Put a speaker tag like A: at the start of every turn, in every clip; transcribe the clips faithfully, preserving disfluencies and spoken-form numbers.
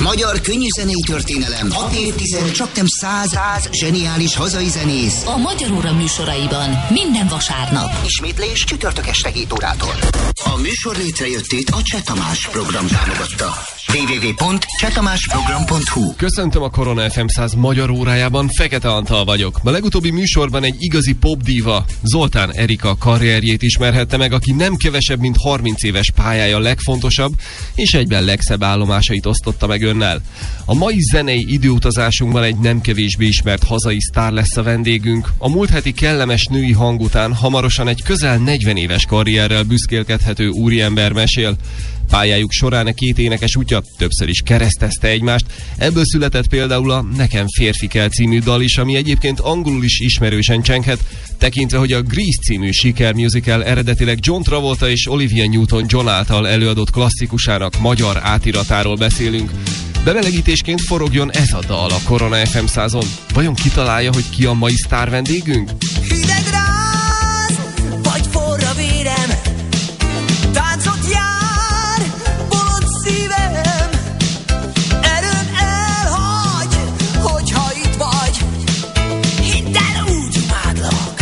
A: Magyar könnyűzenei történelem. hat évtized, csak nem száz, száz zseniális hazai zenész.
B: A Magyar Óra műsoraiban minden vasárnap.
A: Ismétlés csütörtök este hét órától. A műsor létrejöttét a Cseh Tamás program támogatta. double-u double-u double-u pont cseh tamás program pont hu.
C: Köszöntöm a Korona ef em száz magyar órájában, Fekete Antal vagyok. A legutóbbi műsorban egy igazi popdíva, Zoltán Erika karrierjét ismerhette meg, aki nem kevesebb, mint harminc éves pályája legfontosabb és egyben legszebb állomásait osztotta meg önnel. A mai zenei időutazásunkban egy nem kevésbé ismert hazai sztár lesz a vendégünk. A múlt heti kellemes női hang után hamarosan egy közel negyven éves karrierrel büszkélkedhető úriember mesél. Pályájuk során a két énekes útja többször is keresztezte egymást. Ebből született például a Nekem férfi kell című dal is, ami egyébként angolul is ismerősen csenghet, tekintve, hogy a Grease című sikermusical eredetileg John Travolta és Olivia Newton-John által előadott klasszikusának magyar átiratáról beszélünk. Bemelegítésként forogjon ez a dal a Korona ef em százon. Vajon kitalálja, hogy ki a mai sztár vendégünk?
D: Hideg ráz, vagy forra vérem, táncot jár, bolond szívem, erőm elhagy, hogyha itt vagy, hidd el, úgy imádlak.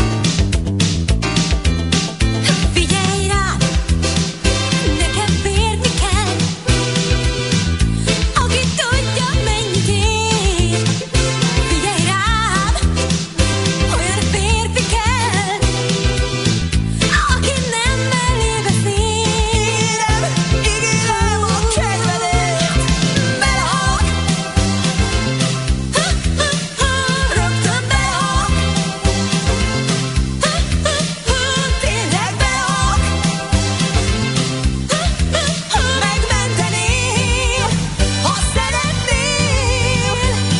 D: Figyelj rám, nekem férni kell, aki tudja, mennyit ér. Figyelj rám, olyan férfi kell, aki nem mellé beszélem. Ígérem a kedvedért, belehag, rögtön belehag, tényleg belehag, megmentenél, ha szeretnél.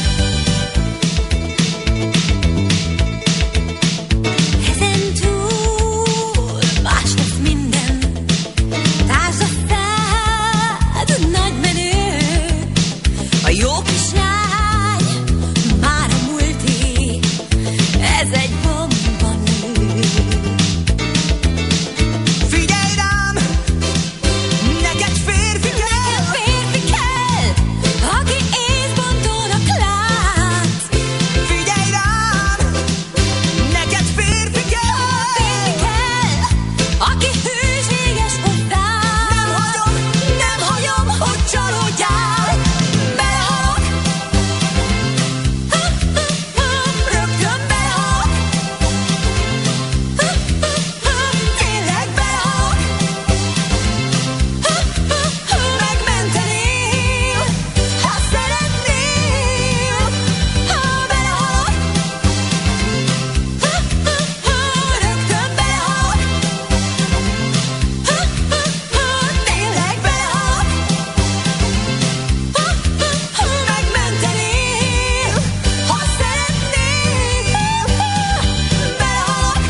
D: Ezen túl más lesz minden, társad szád nagy menő, a jó kislány már a múlté, ez egy bomba nő. Figyelj rám, neked férfi kell, férfi kell, aki észbontónak lát. Figyelj rám, neked férfi kell, férfi kell, aki hűséges hozzám. Nem hagyom, nem hagyom, hogy csalódjál. Belehag, rögtön belehag, tényleg belehag, megmentenél, ha szeretnél. Belehag, rögtön belehag, tényleg belehag, megmentenél, ha szeretnél. Belehag,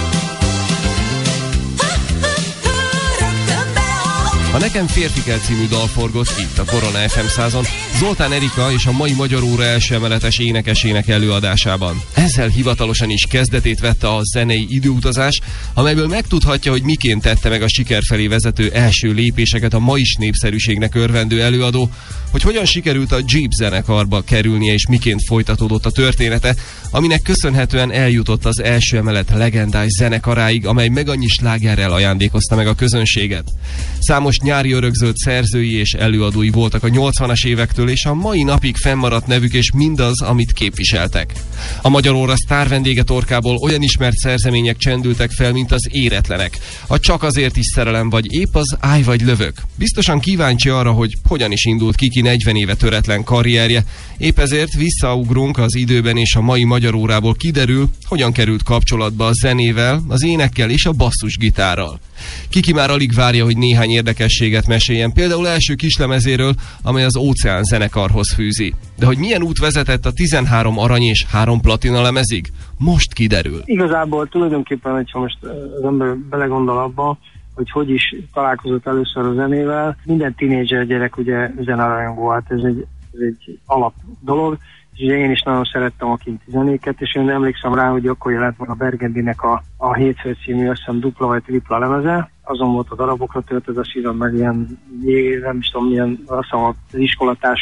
D: rögtön belehag.
C: A Nekem férfi kell című dal forgott itt a Korona ef em százon, Zoltán Erika és a mai Magyar Óra első emeletes énekesének előadásában. Ezzel hivatalosan is kezdetét vette a zenei időutazás, amelyből megtudhatja, hogy miként tette meg a siker felé vezető első lépéseket a ma is népszerűségnek örvendő előadó, hogy hogyan sikerült a Jeep zenekarba kerülnie és miként folytatódott a története, aminek köszönhetően eljutott az első emelet legendás zenekaráig, amely meg annyi slágerrel ajándékozta meg a közönséget. Számos nyári örökzöld szerzői és előadói voltak a nyolcvanas évektől, és a mai napig fennmaradt nevük és mindaz, amit képviseltek. A Magyar Óra sztár vendége torkából olyan ismert szerzemények csendültek fel, mint az Éretlenek, a Csak azért is szerelem vagy épp az Állj vagy lövök. Biztosan kíváncsi arra, hogy hogyan is indult Kiki negyven éve töretlen karrierje, épp ezért visszaugrunk az időben, és a mai Magyar Órából kiderül, hogyan került kapcsolatba a zenével, az énekkel és a basszusgitárral. Kiki már alig várja, hogy néhány érdekességet meséljen, például első kislemezéről, amely az Óceán zenekarhoz fűzi. De hogy milyen út vezetett a tizenhárom arany és három platina lemezig? Most kiderül.
E: Igazából tulajdonképpen, hogyha most az ember belegondol abba, hogy hogy is találkozott először a zenével, minden tínédzser gyerek ugye zenarajongó, hát ez egy, ez egy alap dolog, és ugye én is nagyon szerettem a kinti zenéket, és én emlékszem rá, hogy akkor jelent meg a Bergendinek a, a Hétfő című, azt hiszem dupla vagy tripla lemeze, azon volt a darabokra töltött a szívem, meg ilyen, nem is tudom milyen, azt hiszem az iskolatáska,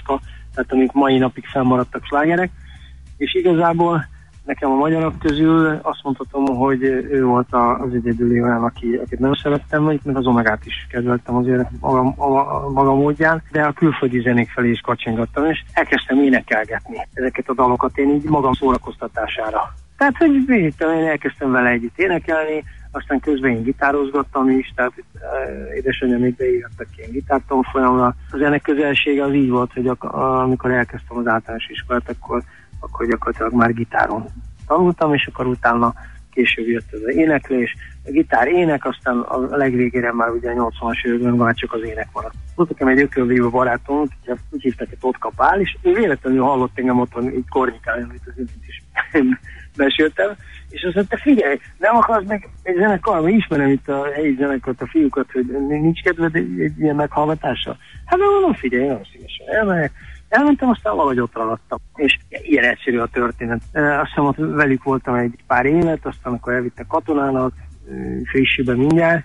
E: tehát amik mai napig fennmaradtak slágerek, és igazából nekem a magyarok közül azt mondhatom, hogy ő volt az egyedüli olyan, aki, akit nem szerettem, vagy meg az Omegát is kedveltem azért maga, a, maga módján, de a külföldi zenék felé is kacsingattam, és elkezdtem énekelgetni ezeket a dalokat én így magam szórakoztatására. Tehát, hogy én elkezdtem vele együtt énekelni, aztán közben én gitározgattam is, tehát uh, édesanyám még beírtak ki én gitártam folyamra. Az ennek közelsége az így volt, hogy ak- amikor elkezdtem az általános iskolát, akkor, akkor gyakorlatilag már gitáron tanultam, és akkor utána később jött ez az éneklés, a gitár ének, aztán a legvégére már ugye a nyolcvanas években már csak az ének maradt. Volt nekem egy ökölvívő barátom, úgy hívták, hogy Totka Pál, és ő véletlenül hallott engem otthon így kornikálni, amit az imént is meséltem, és azt mondta, figyelj, nem akarsz meg egy zenekar, mert ismerem itt a helyi zenekart, a fiúkat, hogy nincs kedved egy, egy ilyen meghallgatással? Hát mondom, figyelj, nagyon szívesen elmegyek. Elmentem, aztán valahogy ott ragadtam. És ilyen egyszerű a történet. Azt hiszem, ott velük voltam egy pár évet, aztán akkor elvittek katonának, frissibe mindjárt,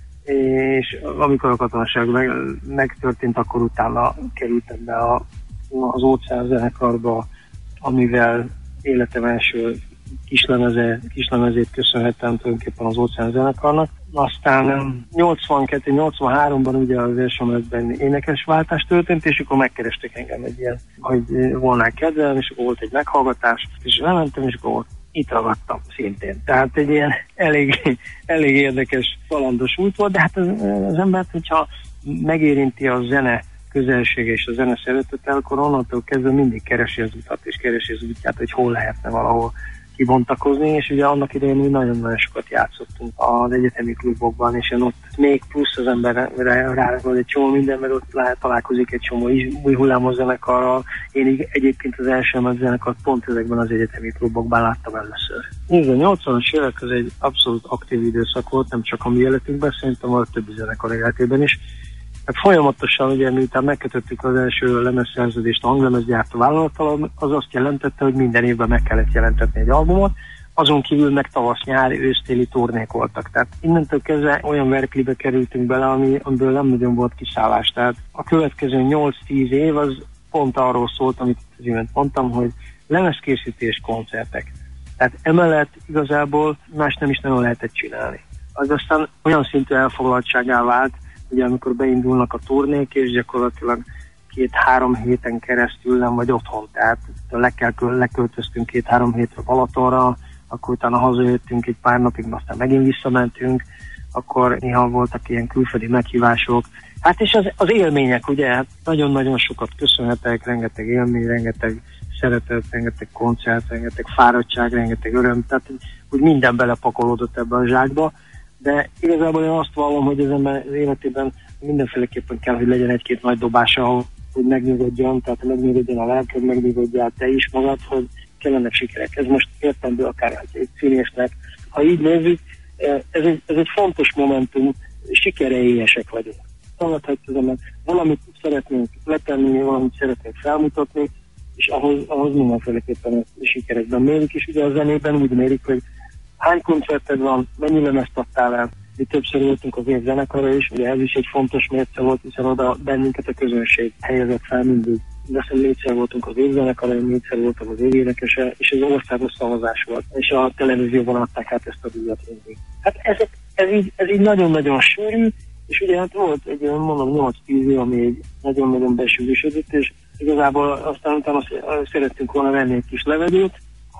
E: és amikor a katonaság meg, megtörtént, akkor utána kerültem be a, az Óceán zenekarba, amivel életem első kislemeze, kislemezét köszönhettem tulajdonképpen az Óceán zenekarnak. Aztán nyolcvankettő nyolcvanháromban ugye az első emeletben énekesváltás történt, és akkor megkerestek engem egy ilyen, hogy volnál kedvem, és akkor volt egy meghallgatás, és lementem, és akkor itt ragadtam szintén. Tehát egy ilyen elég, elég érdekes, kalandos út volt, de hát az, az embert, hogyha megérinti a zene közelsége és a zene szeretete, akkor onnantól kezdve mindig keresi az utat, és keresi az útját, hogy hol lehetne valahol kibontakozni, és ugye annak idején mi nagyon-nagyon sokat játszottunk az egyetemi klubokban, és ott még plusz az emberre ráragad egy csomó minden, mert ott lehet találkozik egy csomó új hullámos zenekarral. Én egyébként az első emet zenekart pont ezekben az egyetemi klubokban láttam először. Nézd, a nyolcvanas évek az egy abszolút aktív időszak volt, nem csak a mi életünkben, szerintem a többi zenekar életében is. Hát folyamatosan, ugye miután megkötöttük az első lemezszerződést a hanglemezgyártó vállalattal, az azt jelentette, hogy minden évben meg kellett jelentetni egy albumot, azon kívül meg tavasz-nyári, ősztéli turnék voltak. Tehát innentől kezdve olyan verklibe kerültünk bele, ami, amiből nem nagyon volt kiszállás. Tehát a következő nyolc-tíz év az pont arról szólt, amit az imént mondtam, hogy lemezkészítés, koncertek. Tehát emellett igazából más nem is nagyon lehetett csinálni. Az aztán olyan szintű elfoglaltságá vált, ugye amikor beindulnak a turnék, és gyakorlatilag két-három héten keresztül nem vagy otthon, tehát leköltöztünk két-három hétre Balatonra, akkor utána hazajöttünk egy pár napig, aztán megint visszamentünk, akkor néha voltak ilyen külföldi meghívások. Hát és az, az élmények, ugye, hát nagyon-nagyon sokat köszönhetek, rengeteg élmény, rengeteg szeretet, rengeteg koncert, rengeteg fáradtság, rengeteg öröm, tehát úgy minden belepakolódott ebbe a zsákba. De igazából én azt vallom, hogy az ember életében mindenféleképpen kell, hogy legyen egy-két nagy dobása, hogy megnyugodjon, tehát megnyugodjon a lelked, megnyugodjál te is magad, hogy kellenek sikerek. Ez most értendő akár egy színésznek. Ha így nézzük, ez egy, ez egy fontos momentum, sikereélyesek vagyunk. Szóval, valamit szeretnénk letenni, valamit szeretnénk felmutatni, és ahhoz, ahhoz mindenféleképpen a sikerekben mérik, és ugye a zenében úgy mérik, hogy hány koncerted van, mennyi lemezt adtál el. Mi többször voltunk az év zenekara is, ugye ez is egy fontos mérce volt, hiszen oda bennünket a közönség helyezett fel mindig. De aztán négyszer voltunk az év zenekara, én négyszer voltam az év énekese, és ez országos szavazás volt. És a televízióban adták át ezt a díjat mindig. Hát ezek, ez, így, ez így nagyon-nagyon sűrű, és ugye hát volt egy, mondom, nyolc-tíz év, ami egy nagyon-nagyon besűrűsödött, és igazából aztán utána szerettünk volna venni egy kis levegőt,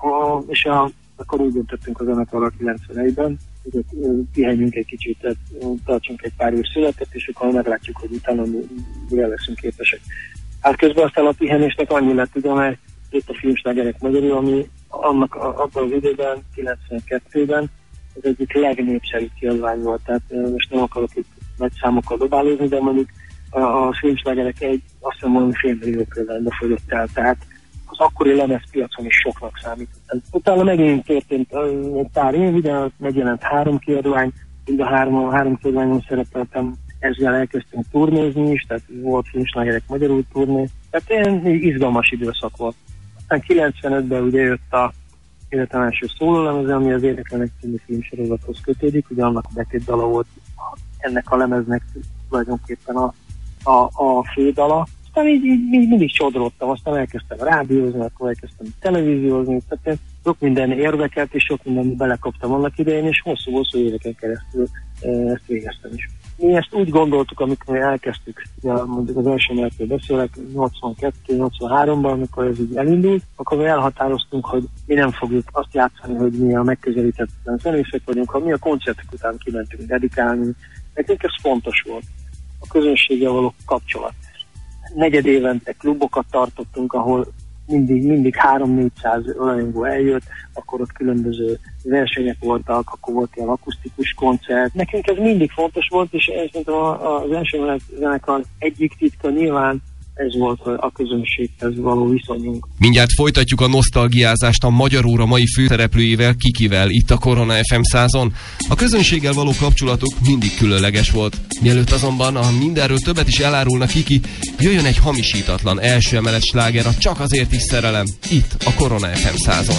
E: és a akkor úgy döntöttünk a zenekarra kilencvenegyben, hogy pihenjünk egy kicsit, tehát tartsunk egy pár év születet, és akkor meglátjuk, hogy utána mire leszünk képesek. Hát közben aztán a pihenésnek annyi lett, ugye, mert itt a filmslágerek magyarul, ami annak abban az időben, kilencvenkettőben az egyik legnépszerűbb kiadvány volt, tehát most nem akarok itt nagy számokkal dobálózni, de mondjuk a, a filmslágerek egy, azt hiszem mondani fél millió példányba fogyott el, tehát az akkori lemezpiacon is soknak számít. Utána megint történt egy pár év, de megjelent három kiadvány, mind a három, három kiadványon szerepeltem, ezzel elkezdtünk turnézni is, tehát volt filmslágerek magyarul turné, tehát ilyen izgalmas időszak volt. Aztán kilencvenötben ugye jött a életem első szólólemeze, ami az Érdeklenek című filmsorozathoz kötődik, ugye annak a betétdala volt ennek a lemeznek tulajdonképpen a, a, a fődala, aztán így, így, így mindig csodolottam, aztán elkezdtem rádiózni, akkor elkezdtem televíziózni, tehát sok minden érdekelt, és sok mindent belekaptam annak idején, és hosszú-hosszú éveken keresztül ezt végeztem is. Mi ezt úgy gondoltuk, amikor elkezdtük, ja, mondjuk az első emeletről beszélek, nyolcvankettő nyolcvanháromban, amikor ez így elindult, akkor mi elhatároztunk, hogy mi nem fogjuk azt játszani, hogy mi a megközelítetlen zenészek vagyunk, ha mi a koncertek után kimentünk dedikálni. Nekünk ez fontos volt, a közönséggel való kapcsolat. Negyed évente klubokat tartottunk, ahol mindig, mindig három-négyszáz rajongó eljött, akkor ott különböző versenyek voltak, akkor volt ilyen akusztikus koncert. Nekünk ez mindig fontos volt, és szerintem az első zenekar egyik titka nyilván ez volt a közönséghez való viszonyunk.
C: Mindjárt folytatjuk a nosztalgiázást a Magyar Óra mai főszereplőjével, Kikivel, itt a Korona ef em százon. A közönséggel való kapcsolatuk mindig különleges volt. Mielőtt azonban a mindenről többet is elárulna Kiki, jöjjön egy hamisítatlan első emelet sláger, a Csak azért is szerelem, itt a Korona ef em százon.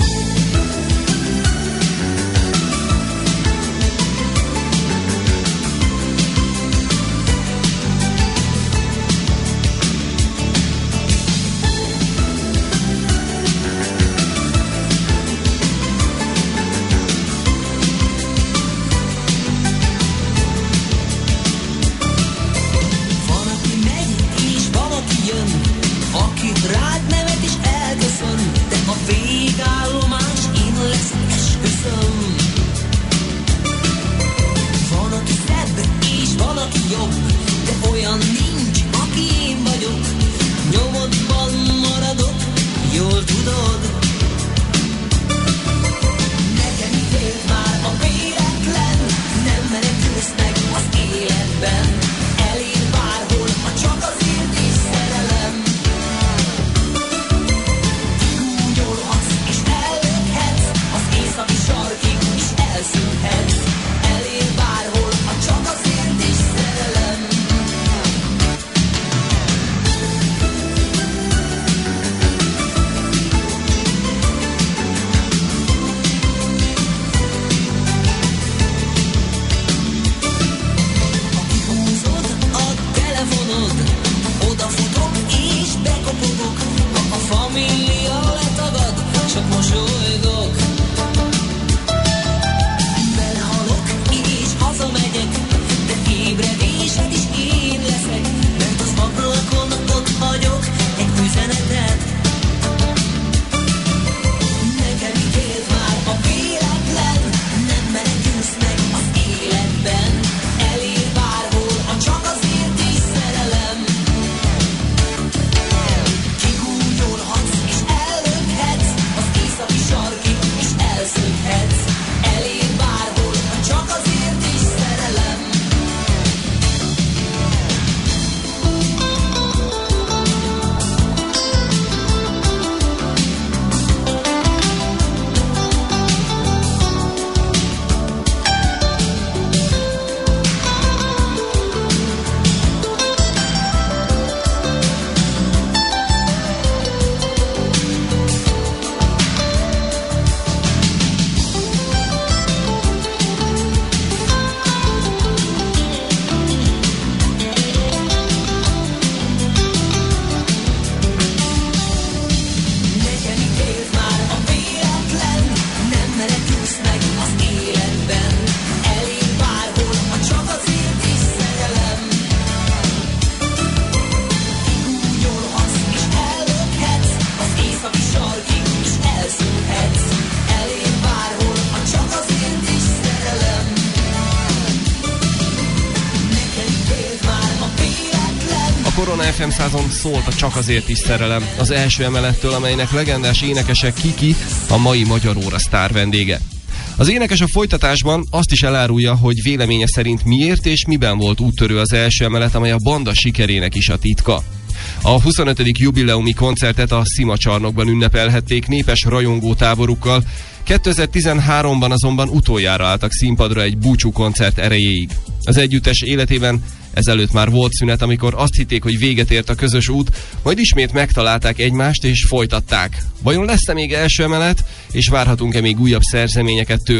C: Korona ef em százon szólt a Csak azért is szerelem, az első emelettől, amelynek legendás énekese Kiki a mai Magyar Óra sztár vendége. Az énekes a folytatásban azt is elárulja, hogy véleménye szerint miért és miben volt úttörő az első emelet, amely a banda sikerének is a titka. A huszonötödik jubileumi koncertet a Szima csarnokban ünnepelhették népes rajongótáborukkal, kétezer-tizenháromban azonban utoljára álltak színpadra egy búcsú koncert erejéig. Az együttes életében ezelőtt már volt szünet, amikor azt hitték, hogy véget ért a közös út, majd ismét megtalálták egymást és folytatták. Vajon lesz-e még első emelet, és várhatunk-e még újabb szerzeményeket tőlük?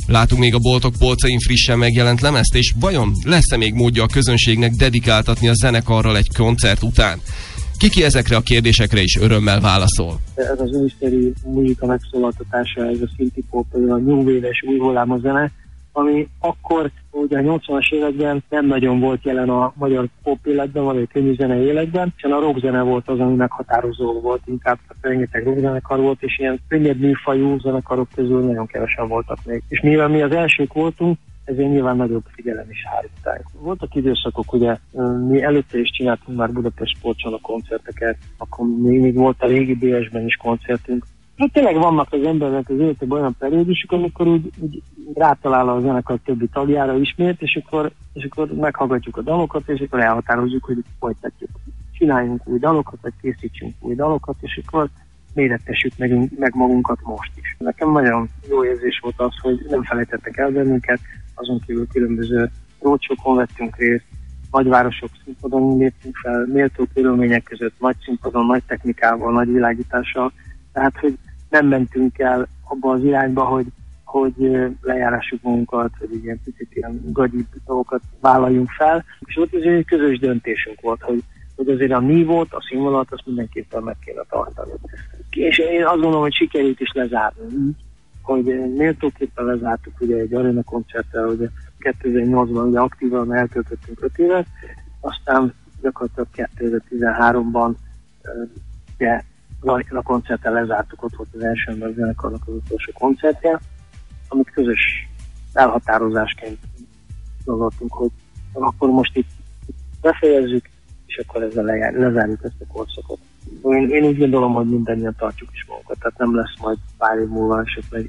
C: Látunk még a boltok polcain frissen megjelent lemezt, és vajon lesz-e még módja a közönségnek dedikáltatni a zenekarral egy koncert után? Kiki ezekre a kérdésekre is örömmel válaszol.
E: Ez az újszerű muzsika megszólaltatása, ez a synthpop, ez a new wave-es új hullámos zene, ami akkor, ugye a nyolcvanas években nem nagyon volt jelen a magyar pop életben, vagy a könnyű zene életben, hiszen a rockzene volt az, ami meghatározó volt, inkább rengeteg rockzenekar volt, és ilyen könnyebb műfajú zenekarok közül nagyon kevesen voltak még. És mivel mi az elsők voltunk, ezért nyilván nagyobb figyelem is hárítánk. Voltak időszakok, ugye mi előtte is csináltunk már Budapest Sportcsarnok koncerteket, akkor még, még volt a régi bé es-ben is koncertünk. Hát tényleg vannak az embernek az életében olyan periódusok, amikor úgy, úgy rátalál a zenekar többi tagjára ismét, és akkor, és akkor meghallgatjuk a dalokat, és akkor elhatározzuk, hogy folytatjuk. Csináljunk új dalokat, vagy készítsünk új dalokat, és akkor mérettessük meg, meg magunkat most is. Nekem nagyon jó érzés volt az, hogy nem felejtettek el bennünket, azon kívül különböző roadshow-kon vettünk részt, nagyvárosok színpadon léptünk fel, méltó körülmények között, nagy színpadon, nagy technikával, nagy világítással, tehát hogy nem mentünk el abba az irányba, hogy, hogy lejárássuk magunkat, hogy ilyen picit ilyen gagyibb dolgokat vállaljunk fel, és ott azért egy közös döntésünk volt, hogy, hogy azért a nívót, a színvonalat azt mindenképpen meg kéne tartani. És én azt gondolom, hogy sikerült is lezárni, hogy méltóképpen lezártuk ugye egy arena koncerttel, hogy kétezer-nyolcban ugye aktívan eltöltöttünk öt évet, aztán gyakorlatilag kétezer-tizenháromban ugye, a koncerttel lezártuk, ott volt az első ember zenekarnak az utolsó koncertje, amit közös elhatározásként gondoltunk, hogy akkor most itt befejezzük, és akkor ezzel lezárjuk ezt a korszakot. Én, én úgy gondolom, hogy mindannyian tartjuk is magunkat, tehát nem lesz majd pár év múlva, és meg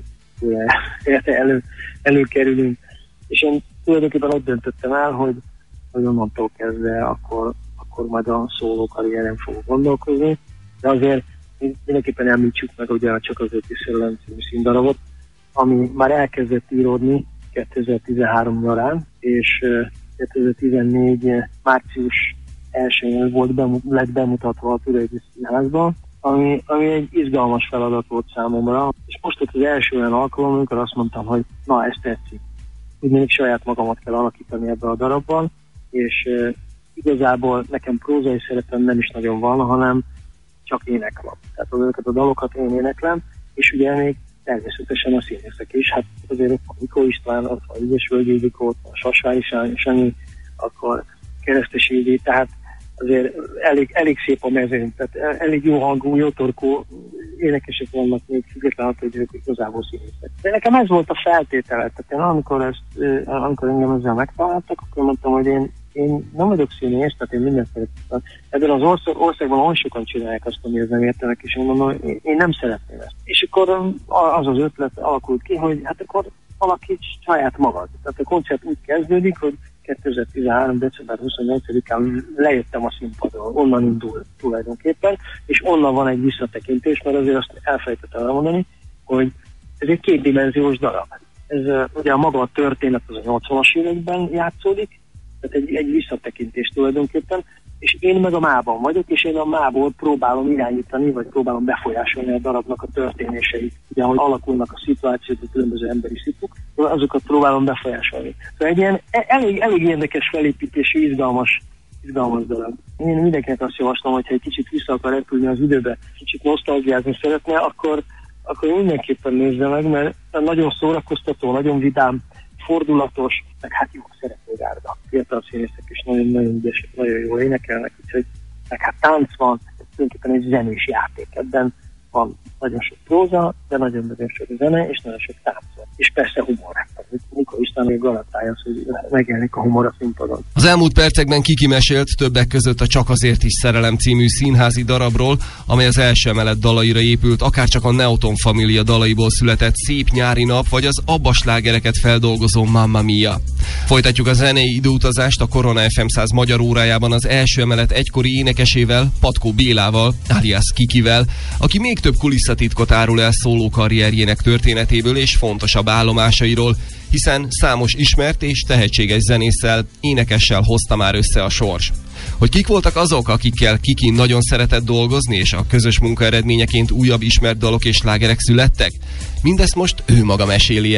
E: elő, előkerülünk. És én tulajdonképpen ott döntöttem el, hogy, hogy onnantól kezdve akkor, akkor majd a szóló karrieren fogok gondolkozni, de azért mindenképpen említsük meg ugye a Csak azért is szerelem című színdarabot, ami már elkezdett íródni kétezer-tizenhárom nyarán, és kétezer-tizennégy március elsőjén volt bemut, lett bemutatva a Türelyi Színházban, ami, ami egy izgalmas feladat volt számomra, és most ott az első olyan alkalom, amikor azt mondtam, hogy na, ezt tetszik. Úgy mindig saját magamat kell alakítani ebbe a darabban, és uh, igazából nekem prózai szerepem nem is nagyon van, hanem csak ének van. Tehát azokat a dalokat én éneklem, és ugye még természetesen a színészek is. Hát azért ott van Mikó István, ott van Ügyesvölgyi Ildikó, ott van Sasvári Sanyi, akkor Keresztes Ildi, tehát azért elég, elég szép a mezőn, tehát elég jó hangú, jó torkú énekesek vannak még függetlenül, hogy ők igazából színészek. De nekem ez volt a feltétele, tehát én amikor, ezt, amikor engem ezzel megtaláltak, akkor mondtam, hogy én, én nem vagyok színész, tehát én mindent szeretem. Ebben az ország, országban olyan sokan csinálják azt, amihez nem értenek, és én mondom, hogy én, én nem szeretném ezt. És akkor az az ötlet alakult ki, hogy hát akkor alakíts saját magad. Tehát a koncert úgy kezdődik, hogy kétezer-tizenhárom. december huszonnyolcadikán lejöttem a színpadon, onnan indul tulajdonképpen, és onnan van egy visszatekintés, mert azért azt elfelejtettem elmondani, hogy ez egy kétdimenziós darab. Ez ugye a maga a történet az a nyolcvanas években játszódik, tehát egy, egy visszatekintés tulajdonképpen, és én meg a mában vagyok, és én a mából próbálom irányítani, vagy próbálom befolyásolni a darabnak a történéseit. Ugye, ahogy alakulnak a szituációk, a különböző emberi szipuk, azokat próbálom befolyásolni. Szóval egy ilyen elég, elég érdekes felépítésű, izgalmas, izgalmas darab. Én mindenkinek azt javaslom, hogyha egy kicsit vissza akar repülni az időbe, kicsit nosztalgiázni szeretne, akkor, akkor mindenképpen nézze meg, mert nagyon szórakoztató, nagyon vidám, fordulatos, meg hát jó szereplőgárda. Fiatal színészek is nagyon-nagyon ügyesek, nagyon jól énekelnek, úgyhogy meg hát tánc van, tulajdonképpen egy zenés játék. Ebben van nagyon sok próza, de nagyon-nagyon sok zene, és nagyon sok tánc van. És persze humor. Mikor István még garantálja az, hogy megjelenik a humor a színpadon.
C: Az elmúlt percekben Kiki mesélt többek között a Csak azért is szerelem című színházi darabról, amely az első emelet dalaira épült, akárcsak a Neoton Família dalaiból született Szép nyári nap, vagy az Abba slágereket feldolgozó Mamma Mia. Folytatjuk a zenei időutazást a Korona ef em száz magyar órájában az első emelet egykori énekesével, Patkó Bélával, alias Kikivel, aki még több kulisszatitkot árul el szóló karrierjének történetéből és fontosabb állomásairól, hiszen számos ismert és tehetséges zenésszel, énekessel hozta már össze a sors. Hogy kik voltak azok, akikkel Kiki nagyon szeretett dolgozni, és a közös munka eredményeként újabb ismert dalok és slágerek születtek? Mindezt most ő maga meséli el.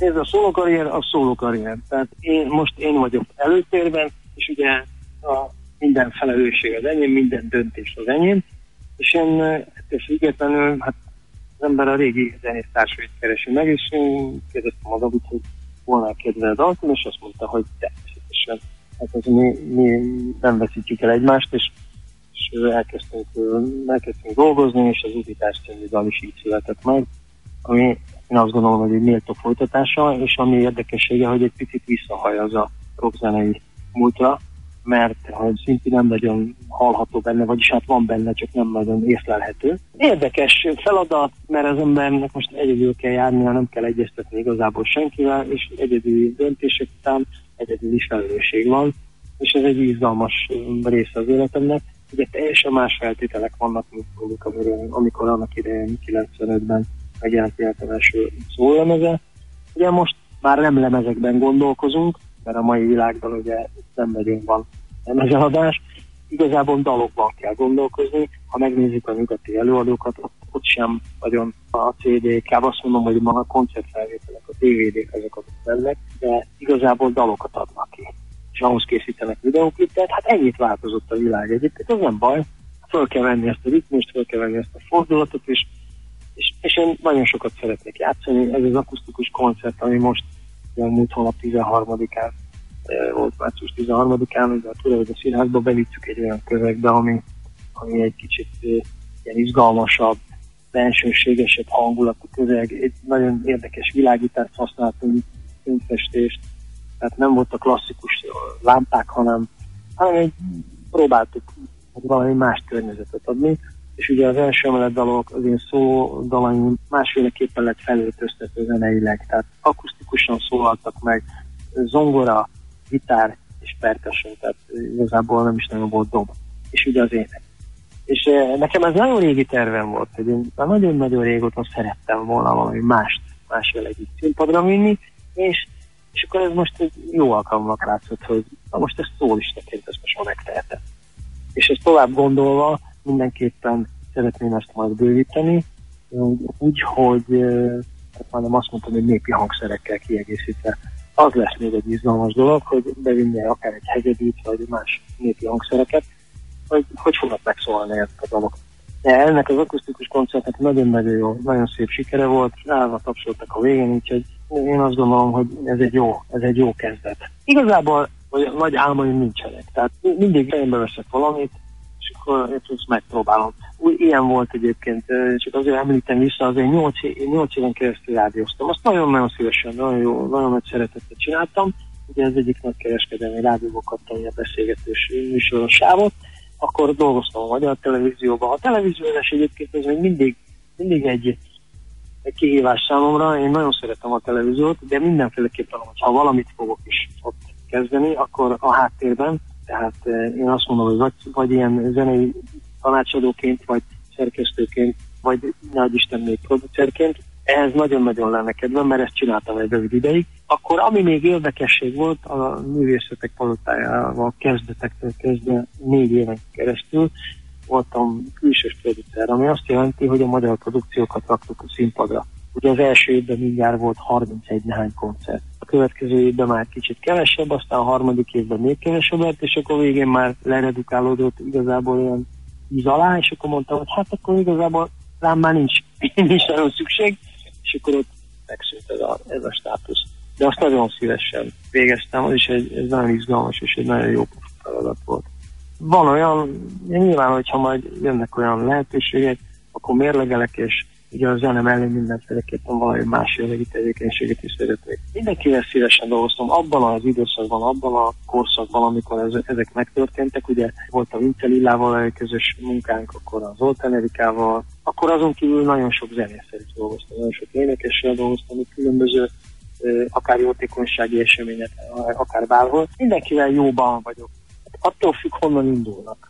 E: Ez a szólókarrier, a szólókarrier. Tehát én, most én vagyok előtérben, és ugye a minden felelősség az enyém, minden döntés az enyém, és én ettől függetlenül, hát az ember a régi zenésztársait keresi meg, és én kérdeztem az Abit, hogy volna kedve a dalton, és azt mondta, hogy természetesen. Hát az mi, mi nem veszítjük el egymást, és, és elkezdtünk, elkezdtünk dolgozni, és az Utitás című dal is így született meg, ami én azt gondolom, hogy egy méltó folytatása, és ami érdekessége, hogy egy picit visszahajaz a rockzenei múltra, mert hogy szintén nem nagyon hallható benne, vagyis hát van benne, csak nem nagyon észlelhető. Érdekes feladat, mert az embernek most egyedül kell járnia, nem kell egyeztetni igazából senkivel, és egyedüli döntések után egyedüli felelősség van, és ez egy izgalmas része az életemnek. Ugye teljesen más feltételek vannak, mint mondjuk, amikor, amikor annak idején kilencvenötben megjelent életem első szólólemeze. Ugye most már nem lemezekben gondolkozunk, mert a mai világban ugye nem nagyon van lemezeladás. Igazából dalokban kell gondolkozni. Ha megnézzük a nyugati előadókat, ott, ott sem nagyon a cé dé-k, azt mondom, hogy ma a koncertfelvételek, a dé vé dé-k azok, amik mennek, de igazából dalokat adnak ki. És ahhoz készítenek videóklipet, hát ennyit változott a világ egyébként, ez nem baj. Föl kell venni ezt a ritmust, föl kell venni ezt a fordulatot, és, és, és én nagyon sokat szeretnék játszani. Ez az akusztikus koncert, ami most a múlt hónap tizenharmadikán volt, március tizenharmadikán, ugye a Túravezető Színházba bevittük egy olyan közegbe, ami, ami egy kicsit ilyen izgalmasabb, bensőségesebb hangulatú közeg, egy nagyon érdekes világítást használtunk, filmfestést, tehát nem volt a klasszikus lámpák, hanem, hanem egy, próbáltuk valami más környezetet adni, és ugye az első emelet dalok, az én szó dalaim másféleképpen lett felöltöztető zeneileg, tehát akusztikusan szólaltak meg, zongora, gitár és percussion, tehát igazából nem is nagyon volt dob, és ugye az ének. És eh, nekem ez nagyon régi tervem volt, hogy én nagyon-nagyon régóta szerettem volna valami mást, más jellegű színpadra vinni, és, és akkor ez most egy jó alkalomnak látszott, hogy na most ezt szólistaként ezt most már megtehetem. És ezt tovább gondolva mindenképpen szeretném ezt majd bővíteni, úgy, hogy hát már nem azt mondtam, hogy népi hangszerekkel kiegészítve. Az lesz még egy izgalmas dolog, hogy bevinni akár egy hegedűt, vagy más népi hangszereket, hogy hogy fognak megszólalni ezek a dalok. De ennek az akusztikus koncertnek nagyon-nagyon jó, nagyon szép sikere volt, állva tapsoltak a végén, úgyhogy én azt gondolom, hogy ez egy jó, ez egy jó kezdet. Igazából hogy nagy álmaim nincsenek, tehát mindig fejembe veszek valamit, és akkor ezt megpróbálom. Úgy, ilyen volt egyébként, csak azért említem vissza, azért nyolc éven keresztül rádióztam. Azt nagyon-nagyon szívesen, nagyon jó, nagyon nagy szeretettel csináltam. Ugye ez egyik nagy kereskedelmi rádióban kaptam ilyen beszélgetős műsoros sávot, akkor dolgoztam a Magyar Televízióban. A televíziózás egyébként ez még mindig, mindig egy, egy kihívás számomra. Én nagyon szeretem a televíziót, de mindenféleképpen, ha valamit fogok is ott kezdeni, akkor a háttérben, tehát én azt mondom, hogy vagy, vagy ilyen zenei tanácsadóként, vagy szerkesztőként, vagy nagy Isten még producerként, ehhez nagyon-nagyon lenne kedvem, mert ezt csináltam egy rövid ideig. Akkor ami még érdekesség volt, a művészetek palotájával kezdetektől kezdve négy éven keresztül voltam külsős producer, ami azt jelenti, hogy a magyar produkciókat raktuk a színpadra. Ugye az első évben mindjárt volt harmincegy nehány koncert. A következő évben már kicsit kevesebb, aztán a harmadik évben még kevesebb lett, és akkor végén már leredukálódott igazából olyan íz alá, és akkor mondtam, hogy hát akkor igazából rám már nincs, nincs nagyon szükség, és akkor ott megszűnt ez a, ez a státusz. De azt nagyon szívesen végeztem, az is egy, egy nagyon izgalmas és egy nagyon jó feladat volt. Van olyan, nyilván, hogyha majd jönnek olyan lehetőségek, akkor mérlegelek, és ugye a zene mellé mindenféleképpen valami más jellegű tevékenységet is szeretnék. Mindenkivel szívesen dolgoztam abban az időszakban, abban a korszakban, amikor ez, ezek megtörténtek. Ugye volt a Vince Lillával egy közös munkánk, akkor az Zoltán Erikával, akkor azon kívül nagyon sok zenésszel is dolgoztam, nagyon sok énekessel dolgoztam, különböző akár jótékonysági események, akár bárhol. Mindenkivel jóban vagyok. Attól függ, honnan indulnak.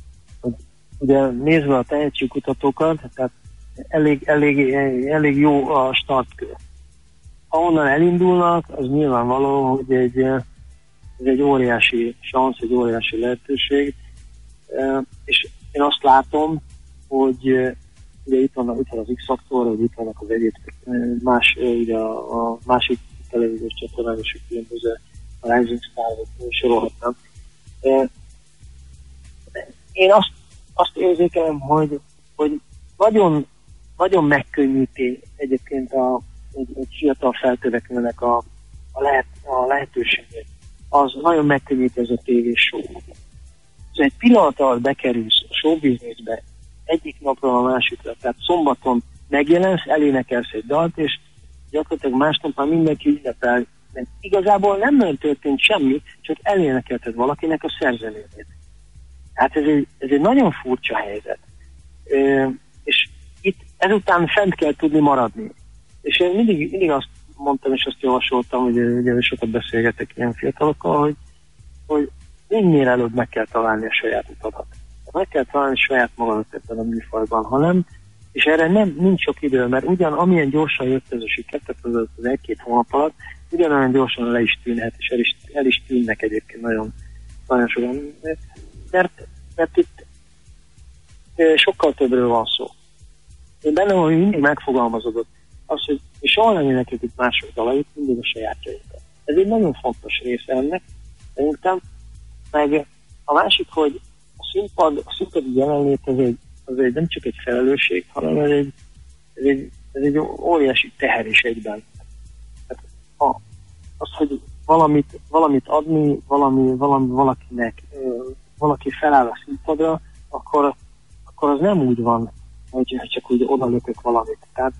E: Ugye nézve a tehetségkutatókat, tehát Elég, elég, elég jó a startkör. Ahonnan elindulnak, az nyilvánvaló, hogy egy, ez egy óriási szansz, egy óriási lehetőség, és én azt látom, hogy ugye itt van, itt van az X-faktor, hogy itt vannak az egyéb más, ugye a, a másik televíziós csatornán és a különböző Rising Star-ot sorolhatnám. Én azt, azt érzékelem, hogy, hogy nagyon, nagyon megkönnyíti egyébként a, egy, egy fiatal feltörekvőnek a, a, lehet, a lehetőségét. Az nagyon megkönnyíti ez a tévés show. Ez egy pillanat alatt bekerülsz a showbizniszbe egyik napról a másikra, tehát szombaton megjelensz, elénekelsz egy dalt, és gyakorlatilag másnap már mindenki ünnepel. Igazából nem nagyon történt semmi, csak elénekelted valakinek a szerzeményét. Hát ez egy, ez egy nagyon furcsa helyzet. Ö, és itt ezután fent kell tudni maradni. És én mindig, mindig azt mondtam, és azt javasoltam, hogy ugye sokat beszélgetek ilyen fiatalokkal, hogy, hogy minél előbb meg kell találni a saját utadat. Meg kell találni saját magadat ebben a műfajban, hanem, és erre nem, nincs sok idő, mert ugyan amilyen gyorsan jött ez a siker, tehát az, az egy-két hónap alatt, ugyanolyan gyorsan le is tűnhet, és el is, el is tűnnek egyébként nagyon, nagyon sokan. Mert, mert itt sokkal többről van szó. Én bennem, hogy mindig megfogalmazódott az, hogy és soha nem énekelik itt mások dalait, mindig a sajátjaikat. Ez egy nagyon fontos része ennek, szerintem. Meg a másik, hogy a színpad, a színpadi jelenlét az egy, az egy nem csak egy felelősség, hanem ez egy, ez egy, ez egy óriási teher is egyben. Hát, a, az, hogy valamit, valamit adni, valami, valami valakinek, valaki feláll a színpadra, akkor, akkor az nem úgy van, hogy csak úgy odalökök valamit. Tehát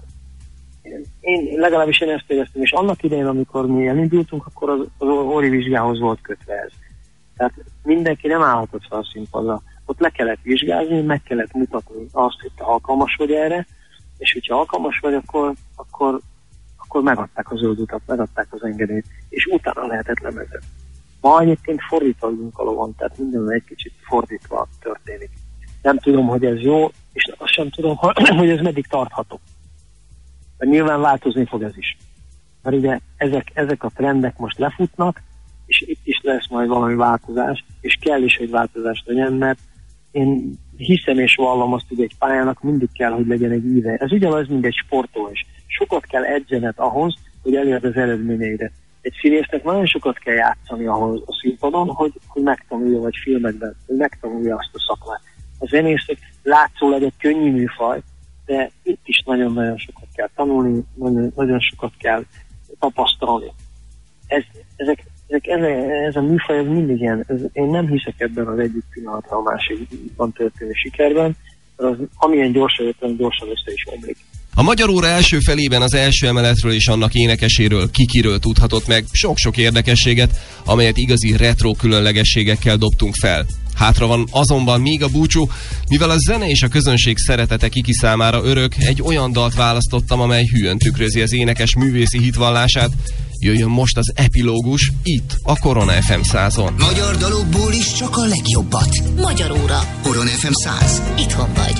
E: én legalábbis én ezt éreztem, és annak idején, amikor mi elindultunk, akkor az, az óri vizsgához volt kötve ez. Tehát mindenki nem állhatott fel a színpadra. Ott le kellett vizsgázni, meg kellett mutatni azt, hogy te alkalmas vagy erre, és hogyha alkalmas vagy, akkor, akkor, akkor megadták az zöld utat, megadták az engedélyt, és utána lehetett lemezni. Ma egyébként fordítva vagyunk a lovon, tehát minden egy kicsit fordítva történik. Nem tudom, hogy ez jó, és azt sem tudom, hogy ez meddig tartható. De nyilván változni fog ez is. Mert ugye ezek, ezek a trendek most lefutnak, és itt is lesz majd valami változás, és kell is, hogy változást legyen, mert én hiszem és vallom azt, hogy egy pályának mindig kell, hogy legyen egy íve. Ez ugyanaz, mint egy sportoló is. Sokat kell edzened ahhoz, hogy elérd az eredményeire. Egy színésznek nagyon sokat kell játszani ahhoz a színpadon, hogy, hogy megtanulja, vagy filmekben, hogy megtanulja azt a szakmát. A zenészek látszólag egy könnyű műfaj, de itt is nagyon-nagyon sokat kell tanulni, nagyon, nagyon sokat kell tapasztalni. Ez, ezek, ezek, ez, ez a műfaj ez mindig ilyen, ez, én nem hiszek ebben az egyik pillanatra a másikban történő sikerben, mert az, amilyen gyorsan jött, gyorsan össze is omlik.
C: A Magyar Óra első felében az első emeletről és annak énekeséről, Kikiről tudhatott meg sok-sok érdekességet, amelyet igazi retro különlegességekkel dobtunk fel. Hátra van azonban még a búcsú, mivel a zene és a közönség szeretete Kiki számára örök, egy olyan dalt választottam, amely hűen tükrözi az énekes művészi hitvallását. Jöjjön most az epilógus, itt a Korona ef em százon.
A: Magyar dalokból is csak a legjobbat.
B: Magyar Óra.
A: Korona ef em száz.
B: Itthon vagy.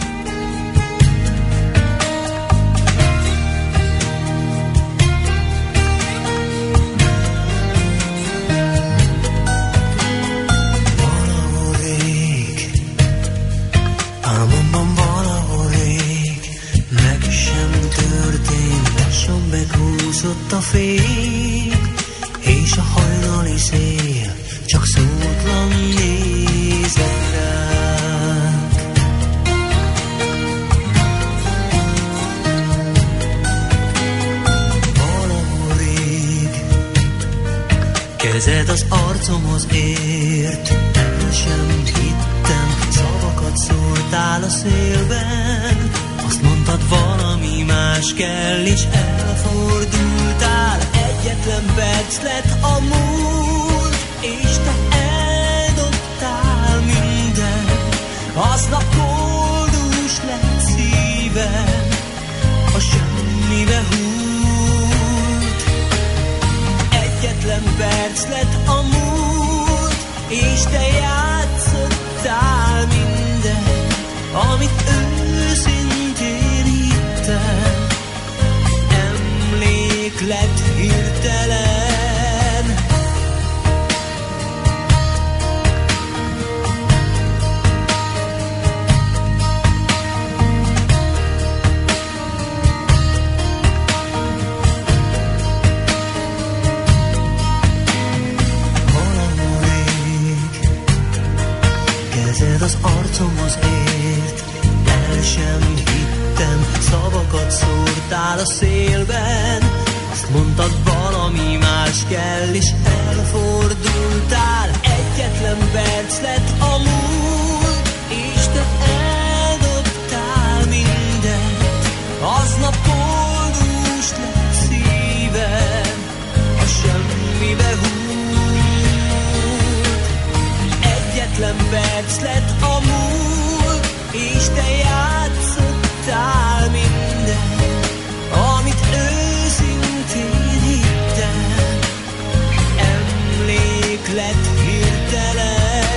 F: Álmomban valahol rég, meg sem történt, lassan meghúzott a fény, és a hajnali szél csak szótlan nézett ránk. Valahol rég, kezed az arcomhoz ért, el sem hittem, szavakat szóltál a szélben, azt mondtad valami más kell, és elfordultál. Egyetlen perc lett a múlt, és te eldobtál mindent. Aznap koldus lett szívem, a semmibe húlt. Egyetlen perc lett a múlt, és te játszottál mindent, amit őszintén hittem. Emlék lett hirtelen. a szélben. Azt mondtad, valami más kell, és elfordultál. Egyetlen perc lett a múlt, és te eldobtál mindent. Aznap boldogust lett szívem, a semmibe húlt. Egyetlen perc lett a múlt, és te játszottál mindent, amit őszintén hittem. Emlék lett hirtelen.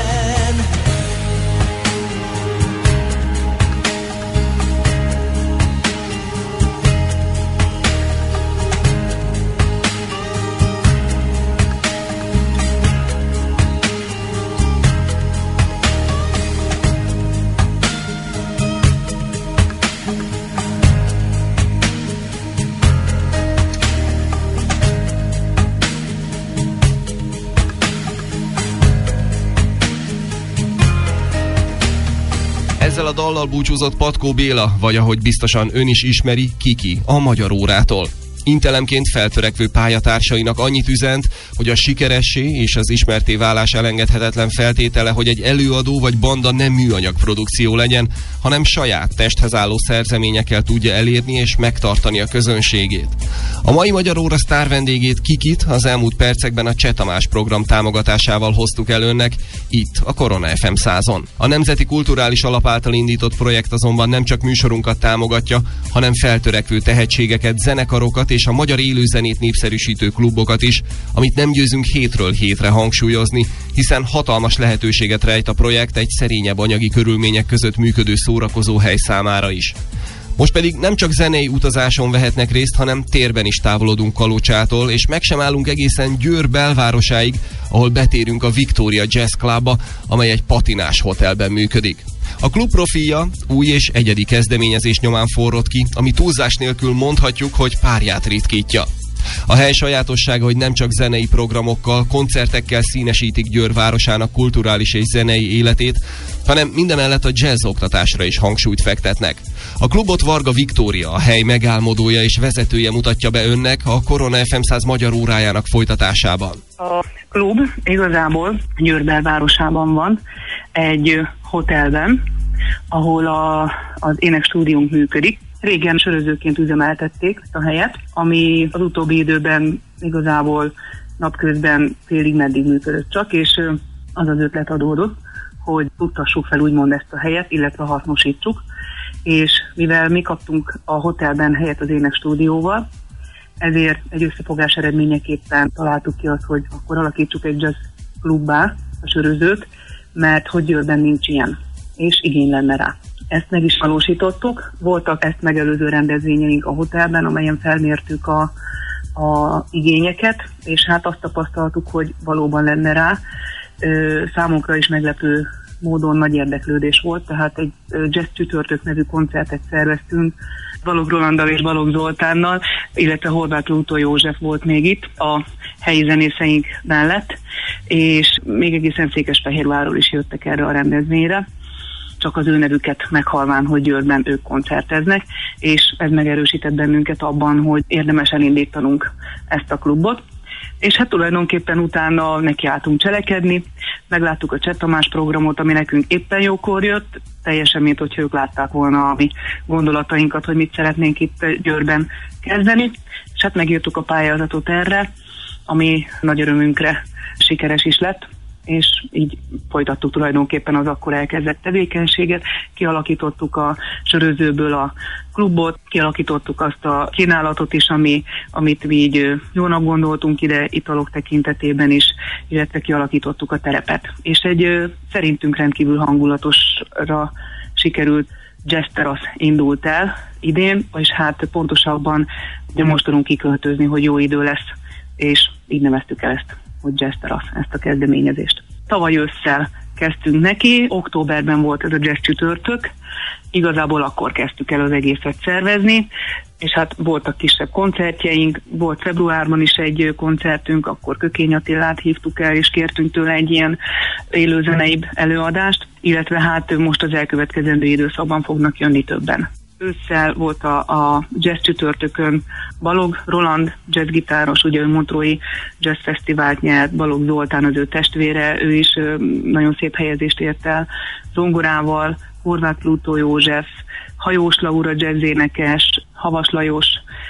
C: Ezzel a dallal búcsúzott Patkó Béla, vagy ahogy biztosan ön is ismeri, Kiki, a Magyar Órától. Intelemként feltörekvő pályatársainak annyit üzent, hogy a sikeressé és az ismertté válás elengedhetetlen feltétele, hogy egy előadó vagy banda nem műanyag produkció legyen, hanem saját testhez álló szerzeményekkel tudja elérni és megtartani a közönségét. A mai Magyar Óra sztár vendégét, Kikit az elmúlt percekben a Cseh Tamás program támogatásával hoztuk el önnek, itt a Korona ef em százon. A Nemzeti Kulturális Alap által indított projekt azonban nem csak műsorunkat támogatja, hanem feltörekvő tehetségeket, zenekarokat és a magyar élőzenét népszerűsítő klubokat is, amit nem győzünk hétről hétre hangsúlyozni, hiszen hatalmas lehetőséget rejt a projekt egy szerényebb anyagi körülmények között működő szórakozóhely számára is. Most pedig nem csak zenei utazáson vehetnek részt, hanem térben is távolodunk Kalocsától, és meg sem állunk egészen Győr belvárosáig, ahol betérünk a Victoria Jazz Clubba, amely egy patinás hotelben működik. A klub profilja új és egyedi kezdeményezés nyomán forrott ki, ami túlzás nélkül mondhatjuk, hogy párját ritkítja. A hely sajátossága, hogy nem csak zenei programokkal, koncertekkel színesítik Győr városának kulturális és zenei életét, hanem mindemellett a jazz oktatásra is hangsúlyt fektetnek. A klubot Varga Viktória, a hely megálmodója és vezetője mutatja be önnek a Korona ef em száz Magyar Órájának folytatásában.
G: A klub igazából Győr belvárosában van, egy hotelben, ahol a, az énekstúdiónk működik. Régen sörözőként üzemeltették ezt a helyet, ami az utóbbi időben igazából napközben félig meddig működött csak, és az az ötlet adódott, hogy futtassuk fel úgymond ezt a helyet, illetve hasznosítsuk, és mivel mi kaptunk a hotelben helyet az énekstúdióval, ezért egy összefogás eredményeképpen találtuk ki azt, hogy akkor alakítsuk egy jazz klubbá a sörözőt, mert hogy Győrben nincs ilyen, és igény lenne rá. Ezt meg is valósítottuk, voltak ezt megelőző rendezvényeink a hotelben, amelyen felmértük a, a igényeket, és hát azt tapasztaltuk, hogy valóban lenne rá. Számunkra is meglepő módon nagy érdeklődés volt, tehát egy Jazz Csütörtök nevű koncertet szerveztünk Balogh Rolanddal és Balogh Zoltánnal, illetve Horváth Lútó József volt még itt a helyi zenészeink mellett, és még egészen Székesfehérvárról is jöttek erre a rendezvényre, csak az ő nevüket meghalván, hogy Győrben ők koncerteznek, és ez megerősített bennünket abban, hogy érdemes elindítanunk ezt a klubot. És hát tulajdonképpen utána nekiálltunk cselekedni, megláttuk a Cseh Tamás programot, ami nekünk éppen jókor jött, teljesen mint hogyha ők látták volna a mi gondolatainkat, hogy mit szeretnénk itt Győrben kezdeni, és hát megírtuk a pályázatot erre, ami nagy örömünkre sikeres is lett, és így folytattuk tulajdonképpen az akkor elkezdett tevékenységet, kialakítottuk a sörözőből a klubot, kialakítottuk azt a kínálatot is, ami, amit mi így jónak gondoltunk ide italok tekintetében is, illetve kialakítottuk a terepet. És egy szerintünk rendkívül hangulatosra sikerült jazz terasz indult el idén, és hát pontosabban ugye most tudunk kiköltözni, hogy jó idő lesz, és így neveztük el ezt, hogy jazz terasz, ezt a kezdeményezést. Tavaly ősszel kezdtünk neki, októberben volt ez a jazz csütörtök, igazából akkor kezdtük el az egészet szervezni, és hát voltak kisebb koncertjeink, volt februárban is egy koncertünk, akkor Kökény Attilát hívtuk el, és kértünk tőle egy ilyen élőzeneibb előadást, illetve hát most az elkövetkezendő időszakban fognak jönni többen. Ősszel volt a, a jazz csütörtökön Balog Roland jazzgitáros, ugye ő Montreux-i jazz fesztivált nyert, Balog Zoltán az ő testvére, ő is ö, nagyon szép helyezést ért el zongorával, Horváth Plutó József, Hajós Laura jazzénekes, Havas Lajos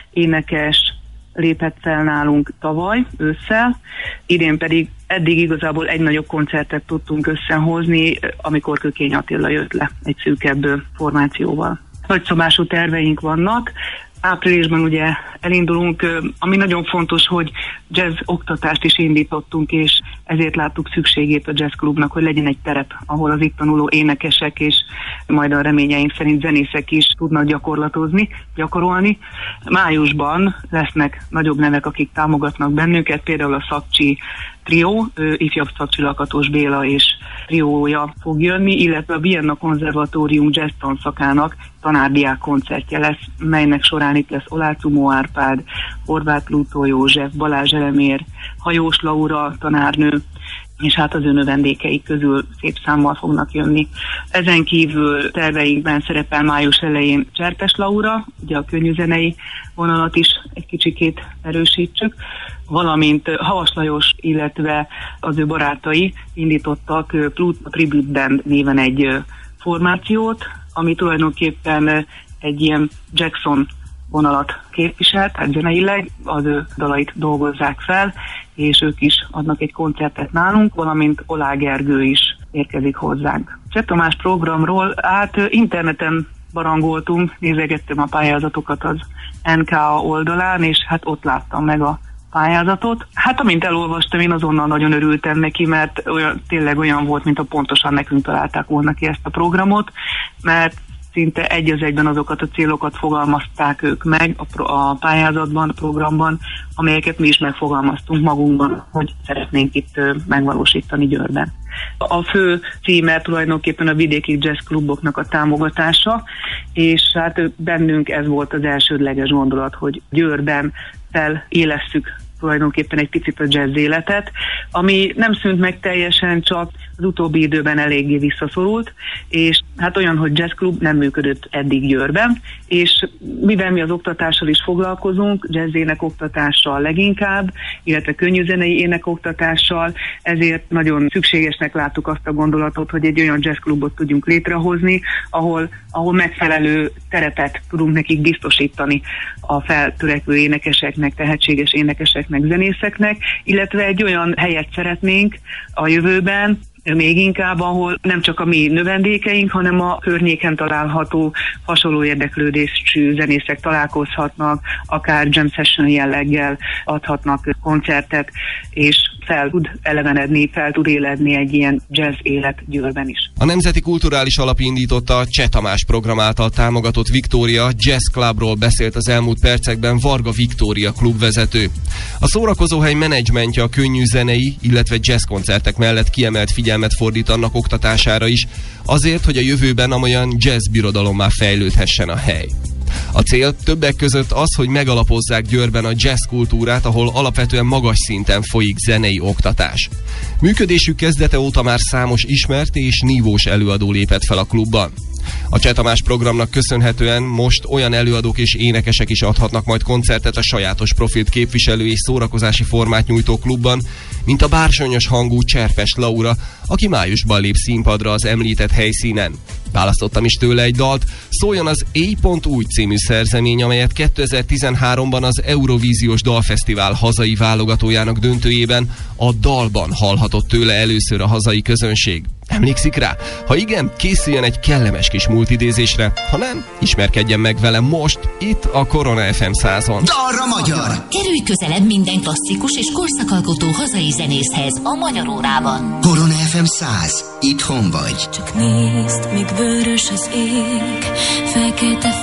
G: énekes lépett fel nálunk tavaly, ősszel. Idén pedig eddig igazából egy nagyobb koncertet tudtunk összehozni, amikor Kökény Attila jött le egy szűkebb formációval. Nagyszabású terveink vannak. Áprilisban ugye elindulunk, ami nagyon fontos, hogy jazz oktatást is indítottunk, és ezért láttuk szükségét a jazzklubnak, hogy legyen egy terep, ahol az itt tanuló énekesek és majd a reményeink szerint zenészek is tudnak gyakorlatozni, gyakorolni. Májusban lesznek nagyobb nevek, akik támogatnak bennünket, például a Szakcsi trió, ifjabb Szakcsi Lakatos Béla és triója fog jönni, illetve a Vienna Konzervatórium jazz tanszakának tanárdiák koncertje lesz, melynek során itt lesz Olácumó Árpád, Horváth Plutó József, Balázs Elemér, Hajós Laura tanárnő, és hát az ő növendékeik közül szép számmal fognak jönni. Ezen kívül terveinkben szerepel május elején Cserpes Laura, ugye a könnyűzenei vonalat is egy kicsikét erősítsük, valamint Havas Lajos, illetve az ő barátai indítottak Pluto Tribute Band néven egy formációt, ami tulajdonképpen egy ilyen Jackson vonalat képviselt, tehát zeneileg az ő dalait dolgozzák fel, és ők is adnak egy koncertet nálunk, valamint Olá Gergő is érkezik hozzánk. Cseh Tamás programról, hát interneten barangoltunk, nézegettem a pályázatokat az en ká oldalán, és hát ott láttam meg a pályázatot. Hát amint elolvastam, én azonnal nagyon örültem neki, mert olyan, tényleg olyan volt, mint a pontosan nekünk találták volna ki ezt a programot, mert szinte egy az egyben azokat a célokat fogalmazták ők meg a, a pályázatban, a programban, amelyeket mi is megfogalmaztunk magunkban, hogy szeretnénk itt ö, megvalósítani Győrben. A fő címe tulajdonképpen a vidéki jazzkluboknak a támogatása, és hát bennünk ez volt az elsődleges gondolat, hogy Győrben felélesszük tulajdonképpen egy picit a jazz életet, ami nem szűnt meg teljesen, csak az utóbbi időben eléggé visszaszorult, és hát olyan, hogy jazzklub nem működött eddig Győrben, és mivel mi az oktatással is foglalkozunk, jazz énekoktatással leginkább, illetve könnyűzenei énekoktatással, ezért nagyon szükségesnek láttuk azt a gondolatot, hogy egy olyan jazzklubot tudjunk létrehozni, ahol, ahol megfelelő terepet tudunk nekik biztosítani a feltörekvő énekeseknek, tehetséges énekeseknek, zenészeknek, illetve egy olyan helyet szeretnénk a jövőben, még inkább, ahol nem csak a mi növendékeink, hanem a környéken található hasonló érdeklődésű zenészek találkozhatnak, akár jam session jelleggel adhatnak koncertet, és fel tud elevenedni, fel tud éledni egy ilyen jazz élet Győrben is.
C: A Nemzeti Kulturális Alap indította a Cseh Tamás program által támogatott Viktória Jazz Clubról beszélt az elmúlt percekben Varga Viktória klubvezető. A szórakozóhely menedzsmentje a könnyű zenei, illetve jazz koncertek mellett kiemelt figyelmet fordít annak oktatására is, azért, hogy a jövőben amolyan jazz birodalommá fejlődhessen a hely. A cél többek között az, hogy megalapozzák Győrben a jazz kultúrát, ahol alapvetően magas szinten folyik zenei oktatás. Működésük kezdete óta már számos ismert és nívós előadó lépett fel a klubban. A Cseh Tamás programnak köszönhetően most olyan előadók és énekesek is adhatnak majd koncertet a sajátos profilt képviselő és szórakozási formát nyújtó klubban, mint a bársonyos hangú Cserpes Laura, aki májusban lép színpadra az említett helyszínen. Választottam is tőle egy dalt, szóljon az Éj pont úgy című szerzemény, amelyet kétezer-tizenháromban az Eurovíziós Dalfesztivál hazai válogatójának döntőjében a dalban hallhatott tőle először a hazai közönség. Emlékszik rá? Ha igen, készüljön egy kellemes kis multidézésre, ha nem, ismerkedjen meg velem most, itt a Korona ef em százon.
A: Dalra magyar!
B: Kerülj közelebb minden klasszikus és korszakalkotó hazai zenészhez a Magyar Órában.
A: Korona ef em száz. Itthon vagy.
D: Csak nézd, míg vörös az ég, fekete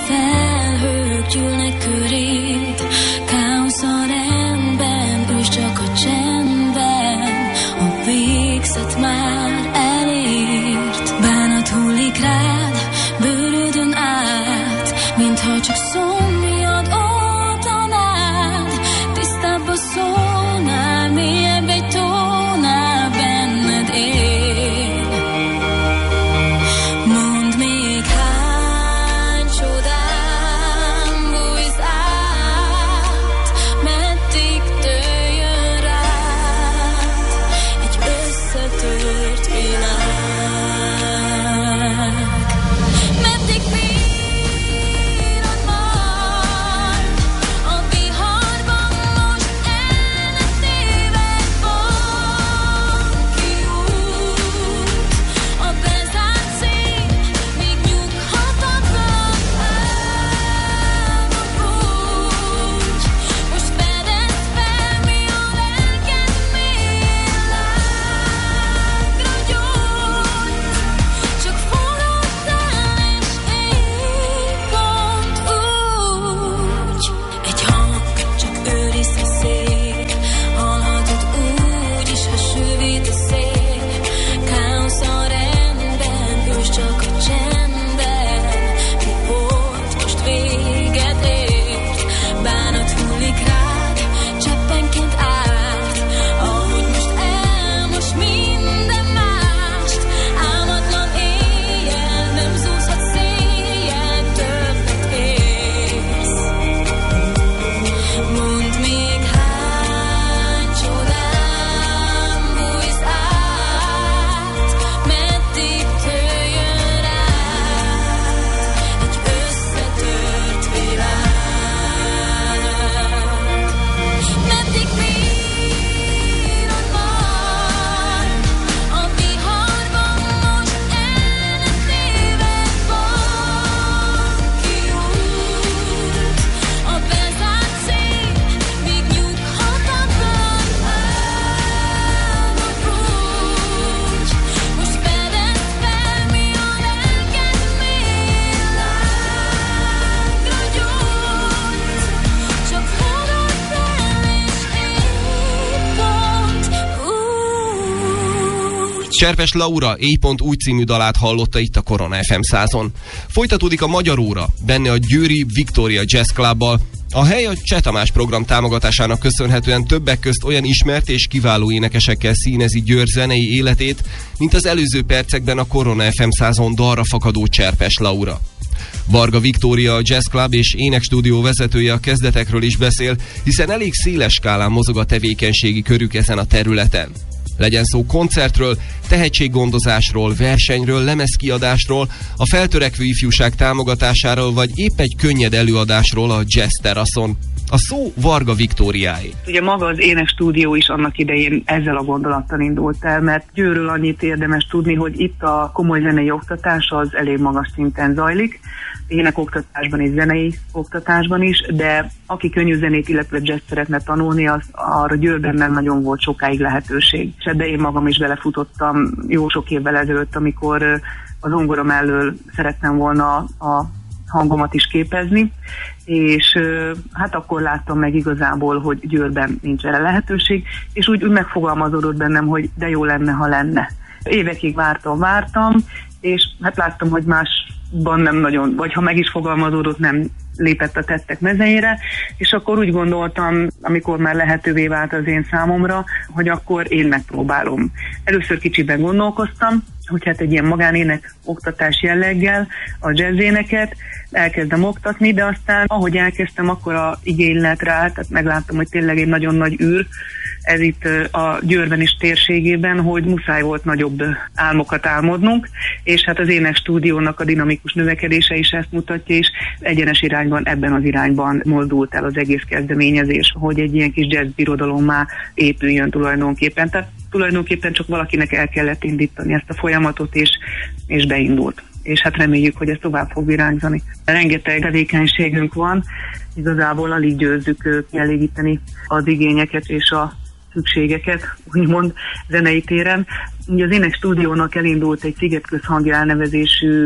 D: felhők gyűlnek körét, káosz a rendben, ős csak a csendben, a végzet már elért. Bánat hullik rád, bőrödön át, mintha csak szomjad oltanád, tisztább a szónál, mélyebb egy tónál benned él. Mondd még hány csodát
C: Cserpes Laura Éj pont új című dalát hallotta itt a Korona ef em százon. Folytatódik a magyar óra, benne a győri Victoria Jazz Clubbal. A hely a Cseh Tamás program támogatásának köszönhetően többek közt olyan ismert és kiváló énekesekkel színezi Győr zenei életét, mint az előző percekben a Korona ef em százon dalra fakadó Cserpes Laura. Varga Viktória, a Jazz Club és énekstúdió vezetője a kezdetekről is beszél, hiszen elég széles skálán mozog a tevékenységi körük ezen a területen. Legyen szó koncertről, tehetséggondozásról, versenyről, lemezkiadásról, a feltörekvő ifjúság támogatásáról, vagy épp egy könnyed előadásról a Jazz Teraszon. A szó Varga Viktóriáé.
G: Ugye maga az énekstúdió is annak idején ezzel a gondolattal indult el, mert Győrről annyit érdemes tudni, hogy itt a komoly zenei oktatás az elég magas szinten zajlik, énekoktatásban és zenei oktatásban is, de aki könnyű zenét, illetve jazz szeretne tanulni, az arra Győrben nem nagyon volt sokáig lehetőség. De én magam is belefutottam jó sok évvel ezelőtt, amikor az zongora mellől szerettem volna a hangomat is képezni, és hát akkor láttam meg igazából, hogy Győrben nincs erre lehetőség, és úgy, úgy megfogalmazódott bennem, hogy de jó lenne, ha lenne. Évekig vártam, vártam, és hát láttam, hogy másban nem nagyon, vagy ha meg is fogalmazódott, nem lépett a tettek mezejére, és akkor úgy gondoltam, amikor már lehetővé vált az én számomra, hogy akkor én megpróbálom. Először kicsiben gondolkoztam, hogy hát egy ilyen magánének oktatás jelleggel a jazzéneket elkezdem oktatni, de aztán ahogy elkezdtem, akkor a igény lett rá, tehát megláttam, hogy tényleg egy nagyon nagy űr, ez itt a Győrben is térségében, hogy muszáj volt nagyobb álmokat álmodnunk, és hát az énekstúdiónak a dinamikus növekedése is ezt mutatja, és egyenes irányban, ebben az irányban mozdult el az egész kezdeményezés, hogy egy ilyen kis jazzbirodalommá épüljön tulajdonképpen. Tehát tulajdonképpen csak valakinek el kellett indítani ezt a folyamatot, és, és beindult. És hát reméljük, hogy ez tovább fog virágzani. Rengeteg tevékenységünk van, igazából alig győzzük kielégíteni az igényeket és a szükségeket, úgymond zenei téren. Ugye az énekstúdiónak elindult egy Szigetközhangja elnevezésű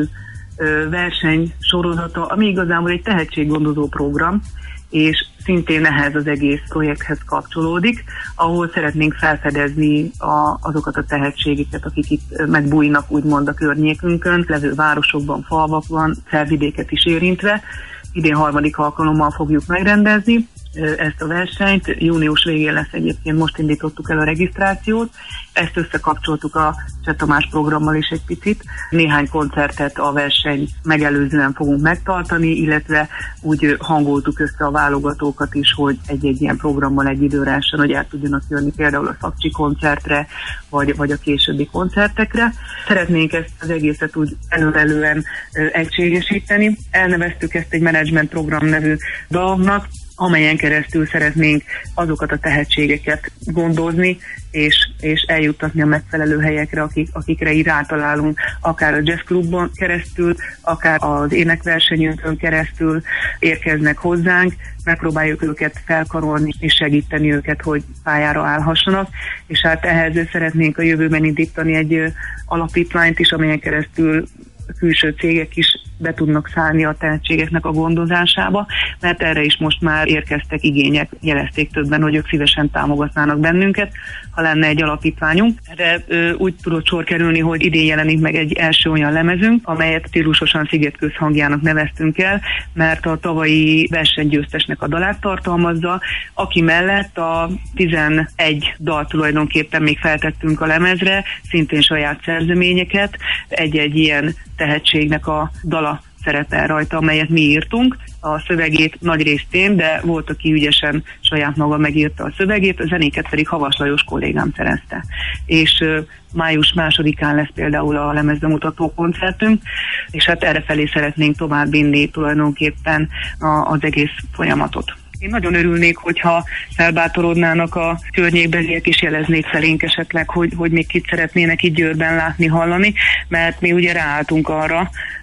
G: verseny sorozata, ami igazából egy tehetséggondozó program, és szintén ehhez az egész projekthez kapcsolódik, ahol szeretnénk felfedezni a, azokat a tehetségeket, akik itt megbújnak úgymond a környékünkön, levő városokban, falvakban, felvidéket is érintve. Idén harmadik alkalommal fogjuk megrendezni ezt a versenyt. Június végén lesz egyébként, most indítottuk el a regisztrációt. Ezt összekapcsoltuk a Cseh Tamás programmal is egy picit. Néhány koncertet a verseny megelőzően fogunk megtartani, illetve úgy hangoltuk össze a válogatókat is, hogy egy-egy ilyen programmal egy időre essen, hogy el tudjanak jönni például a Szakcsi koncertre, vagy, vagy a későbbi koncertekre. Szeretnénk ezt az egészet úgy előrelően egységesíteni. Elneveztük ezt egy menedzsment program nevű dolognak, amelyen keresztül szeretnénk azokat a tehetségeket gondozni, és, és eljuttatni a megfelelő helyekre, akik, akikre így rátalálunk, akár a jazzklubban keresztül, akár az énekversenyünkön keresztül érkeznek hozzánk, megpróbáljuk őket felkarolni és segíteni őket, hogy pályára állhassanak, és hát ehhez szeretnénk a jövőben indítani egy alapítványt is, amelyen keresztül külső cégek is be tudnak szállni a tehetségeknek a gondozásába, mert erre is most már érkeztek igények, jelezték többen, hogy ők szívesen támogatnának bennünket, ha lenne egy alapítványunk. Erre ö, úgy tudott sor kerülni, hogy idén jelenik meg egy első olyan lemezünk, amelyet stílusosan Szigetközhangjának neveztünk el, mert a tavalyi versenygyőztesnek a dalát tartalmazza, aki mellett a tizenegy dal tulajdonképpen még feltettünk a lemezre, szintén saját szerzeményeket, egy-egy ilyen tehetségnek a dala szerepel rajta, amelyet mi írtunk. A szövegét nagy részt én, de volt, aki ügyesen saját maga megírta a szövegét, a zenéket pedig Havas Lajos kollégám szerezte. És uh, május másodikán lesz például a lemezbemutató koncertünk, és hát errefelé szeretnénk tovább vinni tulajdonképpen a, az egész folyamatot. Én nagyon örülnék, hogyha felbátorodnának a környékbeliek is, jeleznék felénk esetleg, hogy, hogy még kit szeretnének itt Győrben látni, hallani, mert mi ugye ráálltunk arra,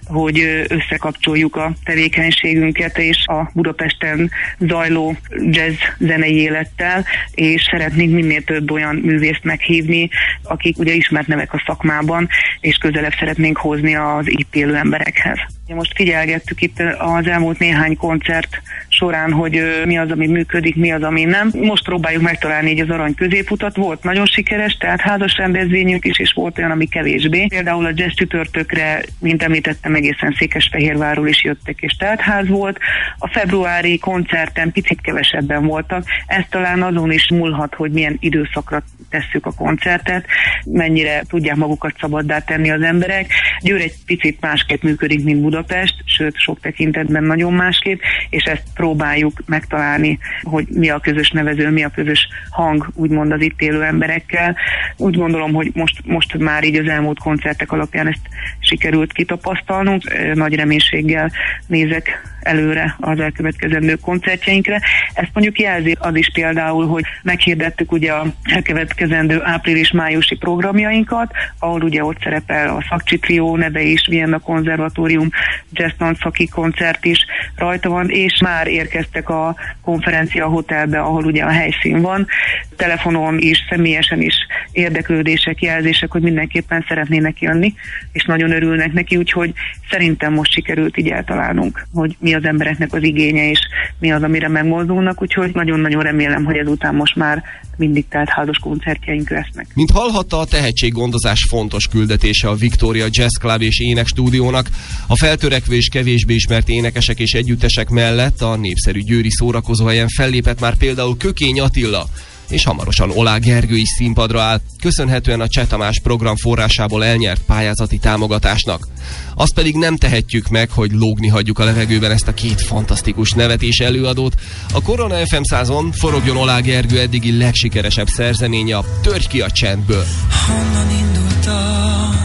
G: hogy összekapcsoljuk a tevékenységünket és a Budapesten zajló jazz zenei élettel, és szeretnénk minél több olyan művészt meghívni, akik ugye ismert nevek a szakmában, és közelebb szeretnénk hozni az itt élő emberekhez. Most figyelgettük itt az elmúlt néhány koncert során, hogy mi az, ami működik, mi az, ami nem. Most próbáljuk megtalálni így az arany középutat. Volt nagyon sikeres, tehát házas rendezvényünk is, és volt olyan, ami kevésbé. Például a jazz csütörtökre, mint említettem, egészen Székesfehérvárról is jöttek, és teltház volt. A februári koncerten picit kevesebben voltak. Ez talán azon is múlhat, hogy milyen időszakra tesszük a koncertet, mennyire tudják magukat szabaddá tenni az emberek. Győr egy picit másképp működik, mint Budapest, sőt, sok tekintetben nagyon másképp, és ezt próbáljuk megtalálni, hogy mi a közös nevező, mi a közös hang, úgymond az itt élő emberekkel. Úgy gondolom, hogy most, most már így az elmúlt koncertek alapján ezt sikerült kitapasztalnunk. Nagy reménységgel nézek előre az elkövetkezendő koncertjeinkre. Ezt mondjuk jelzi az is például, hogy meghirdettük ugye a elkövetkezendő április-májusi programjainkat, ahol ugye ott szerepel a Szakcsi Trió neve is, Vienna Konzervatórium jazz szaki koncert is rajta van, és már érkeztek a konferencia hotelbe, ahol ugye a helyszín van. Telefonon is, személyesen is érdeklődések, jelzések, hogy mindenképpen szeretnének jönni, és nagyon örülnek neki, úgyhogy szerintem most sikerült így eltalálnunk, hogy mi az embereknek az igénye, és mi az, amire megmozdulnak, úgyhogy nagyon-nagyon remélem, hogy ezután most már mindig teltházas koncertjeink lesznek.
C: Mint hallhatta, a tehetséggondozás fontos küldetése a Victoria Jazz Club és énekstúdiónak. A feltörekvő és kevésbé ismert énekesek és együttesek mellett a népszerű győri szórakozóhelyen fellépett már például Kökény Attila, és hamarosan Olá Gergő is színpadra áll, köszönhetően a Cseh Tamás program forrásából elnyert pályázati támogatásnak. Azt pedig nem tehetjük meg, hogy lógni hagyjuk a levegőben ezt a két fantasztikus nevet és előadót. A Korona ef em százon forogjon Olá Gergő eddigi legsikeresebb szerzeménye, a Törj ki a csendből.
F: Honnan indultam,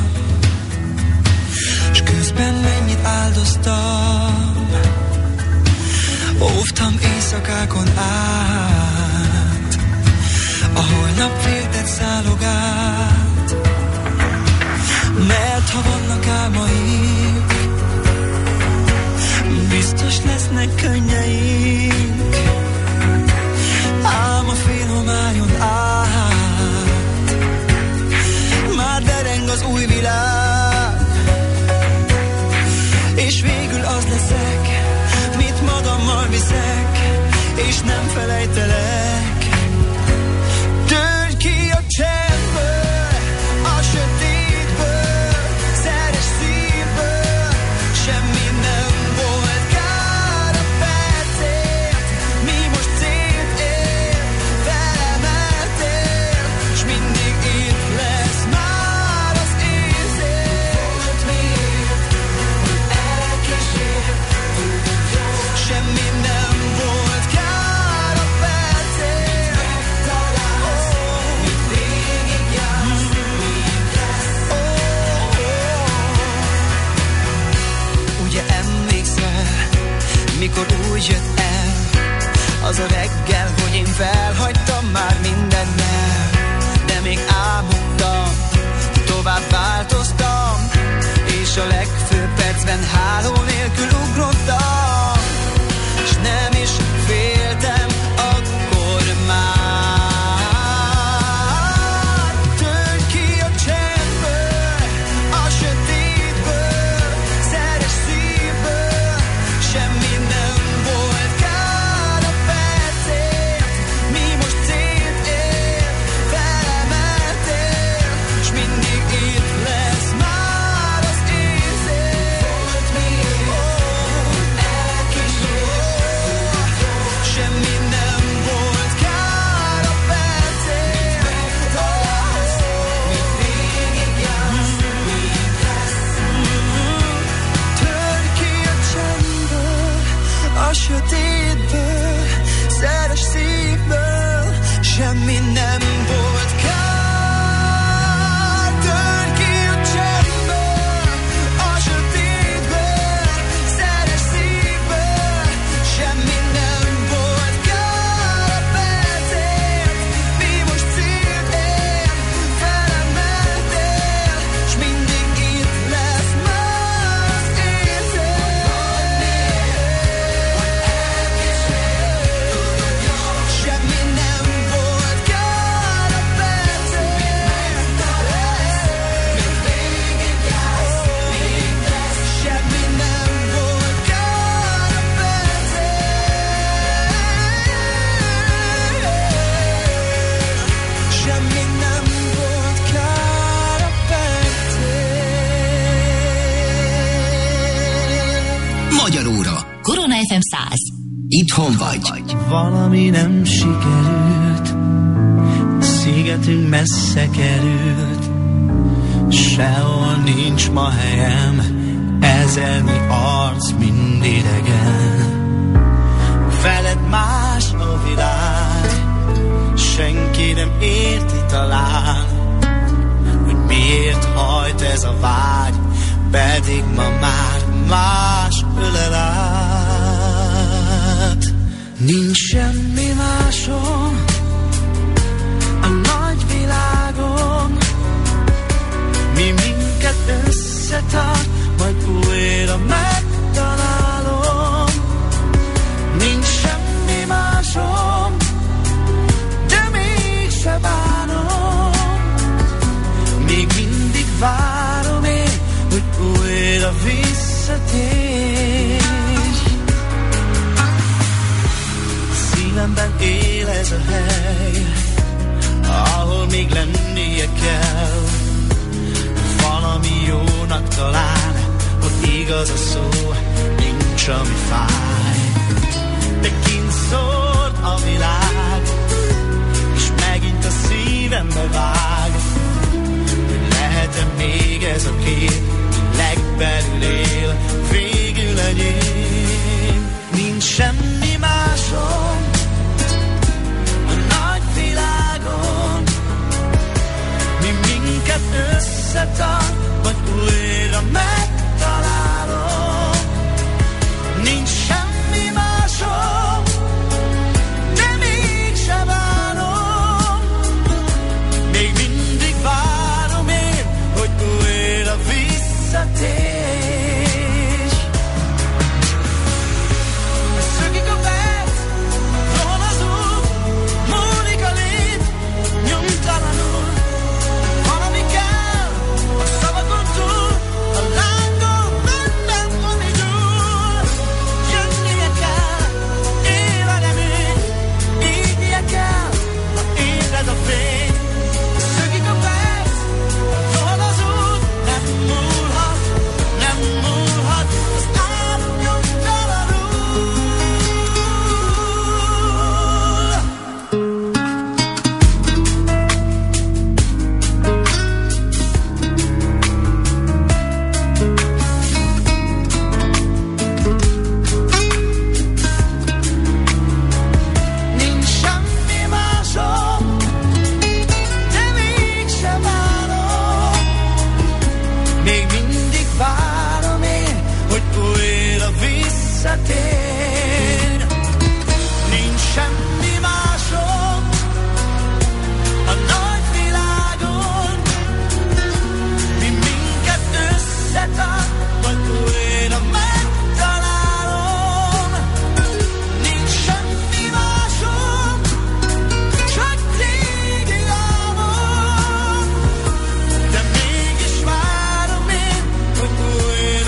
F: s közben mennyit áldoztam, óvtam éjszakákon át, a holnap féltett szállogát, mert ha vannak álmaink, biztos lesznek könnyeink, ám a fél homályon át már dereng az új világ, és végül az leszek, mit magammal viszek, és nem felejtelek. Törj ki a csendből, a sötétből, szeres szívből, semmi nem volt kár a percért, mi most célt ér, felemeltél, s mindig itt lesz már az érzés. Volt miért, elkísért, semmi nem volt kár a percért, megtalálsz, mit végig jársz, mit lesz. Ugye emlékszel, mikor úgy jött el az a reggel, hogy én felhagytam már mindennel, de még álmodtam, tovább változtam, és a legfőbb percben háló nélkül ugrottam, s nem is féltem akkor már. Törj ki a csendből, a sötétből, szeres szívből, semmi nem volt kár a percért, mi most célt ér, felemeltél, s mindig itt lesz már az érzés. Volt miért, elkísért, semmi nem volt kár a percért, megtalálsz, mit végig jársz, mit lesz. Törj ki a csendből, a sötétből, szeres szívből, semmi nem volt kár. Törj ki a csendből, a sötétből, szeres szívből, semmi nem volt kár a percért, mi most célt ér, felemeltél, s mindig itt lesz már az
B: Korona ef em száz.
A: Itthon vagy.
F: Valami nem sikerült, szigetünk messze került, sehol nincs ma helyem, ezernyi arc mind idegen. Veled más a világ, senki nem érti talán, hogy miért hajt ez a vágy, pedig ma már más ölel át. Nincs semmi másom a nagy világon, mi minket összetart, majd újra megtalálom. Nincs semmi másom, de mégse bánom, még mindig várom én, hogy újra visszatér. Szívemben él ez a hely, ahol még lennie kell. Valami jónak talán, hogy igaz a szó, nincs ami fáj. De kint szólt a világ, és megint a szívembe vág, hogy lehet-e még ez a kép, legbelül él, végül enyém. Nincs semmi másom a nagy világon, mi minket összetart, majd újra megtalálom. Nincs semmi másom, de mégse bánom, még mindig várom én, hogy újra visszatér. Szökik a perc, rohan az út, múlik a lét, nyomtalanul. Valami kell a szavakon túl, a lángon bennem, ami gyúl. Jönnie kell, évelem én, égnie kell, ha ébred a fény. Szökik a perc, rohan az út, nem múlhat, nem múlhat, az álom nyomtalanul. Nincs semmi másom, de mégse bánom, még mindig várom én, hogy újra visszatér. Nincs semmi másom a nagy világon, mi minket összetart, majd újra megtalálom. Nincs semmi másom, csak régi álmom, de mégis várom én, hogy újra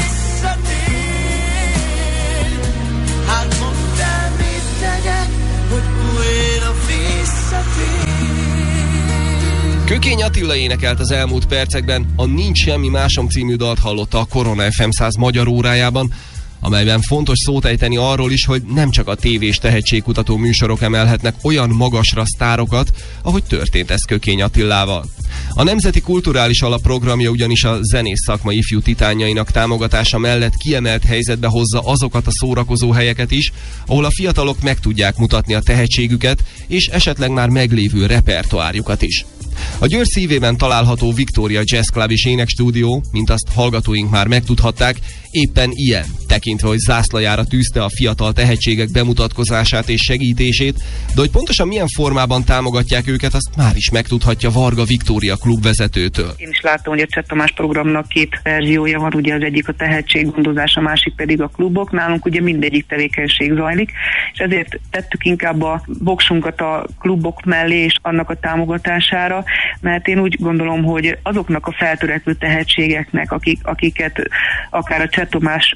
F: visszatér. Hát mondd el, mit tegyek, hogy újra visszatér.
C: Kökény Attila énekelt az elmúlt percekben, a Nincs semmi másom című dalt hallotta a Korona ef em száz magyar órájában, amelyben fontos szót ejteni arról is, hogy nem csak a tévés tehetségkutató műsorok emelhetnek olyan magasra sztárokat, ahogy történt ez Kökény Attilával. A Nemzeti Kulturális Alap programja ugyanis a zenész szakma ifjú titánjainak támogatása mellett kiemelt helyzetbe hozza azokat a szórakozó helyeket is, ahol a fiatalok meg tudják mutatni a tehetségüket, és esetleg már meglévő repertoárjukat is. A Győr szívében található Victoria Jazz Club és énekstúdió, mint azt hallgatóink már megtudhatták, éppen ilyen, tekintve, hogy zászlajára tűzte a fiatal tehetségek bemutatkozását és segítését, de hogy pontosan milyen formában támogatják őket, azt már is megtudhatja Varga Viktória klubvezetőtől.
G: Én is láttam, hogy a Cseh Tamás programnak két verziója van, ugye az egyik a tehetséggondozás, a másik pedig a klubok. Nálunk ugye mindegyik tevékenység zajlik, és ezért tettük inkább a voksunkat a klubok mellé és annak a támogatására, mert én úgy gondolom, hogy azoknak a feltörekvő tehetségeknek, akik, akiket akár a Cseh Tamás program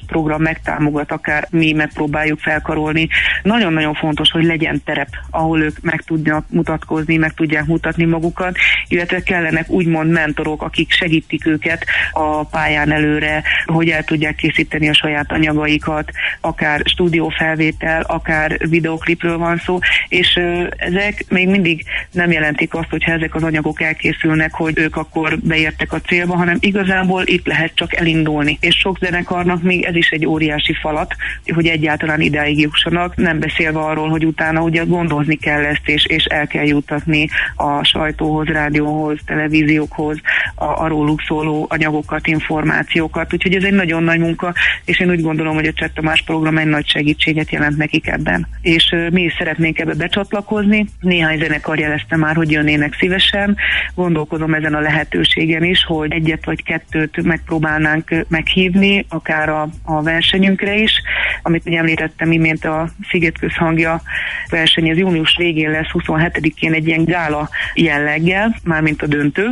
G: megtámogat, akár mi megpróbáljuk felkarolni. Nagyon-nagyon fontos, hogy legyen terep, ahol ők meg tudnak mutatkozni, meg tudják mutatni magukat, illetve kellenek úgymond mentorok, akik segítik őket a pályán előre, hogy el tudják készíteni a saját anyagaikat, akár stúdiófelvétel, akár videoklipről van szó, és ö, ezek még mindig nem jelentik azt, hogyha ezek az anyagok elkészülnek, hogy ők akkor beértek a célba, hanem igazából itt lehet csak elindulni. És sok zenekarnak még ez is egy óriási falat, hogy egyáltalán idáig jussanak, nem beszélve arról, hogy utána ugye gondozni kell ezt, és, és el kell juttatni a sajtóhoz, rádióhoz, televíziókhoz, a, a róluk szóló anyagokat, információkat, úgyhogy ez egy nagyon nagy munka, és én úgy gondolom, hogy a Cseh Tamás program egy nagy segítséget jelent nekik ebben. És uh, mi is szeretnénk ebbe becsatlakozni, néhány zenekar jelezte már, hogy jönnének szívesen, gondolkodom ezen a lehetőségen is, hogy egyet vagy kettőt megpróbálnánk meghívni, akár a, a versenyünkre is, amit ugye említettem imént, a Sziget Közhangja verseny, az június végén lesz, huszonhetedikén egy ilyen gála jelleggel, mármint a döntő,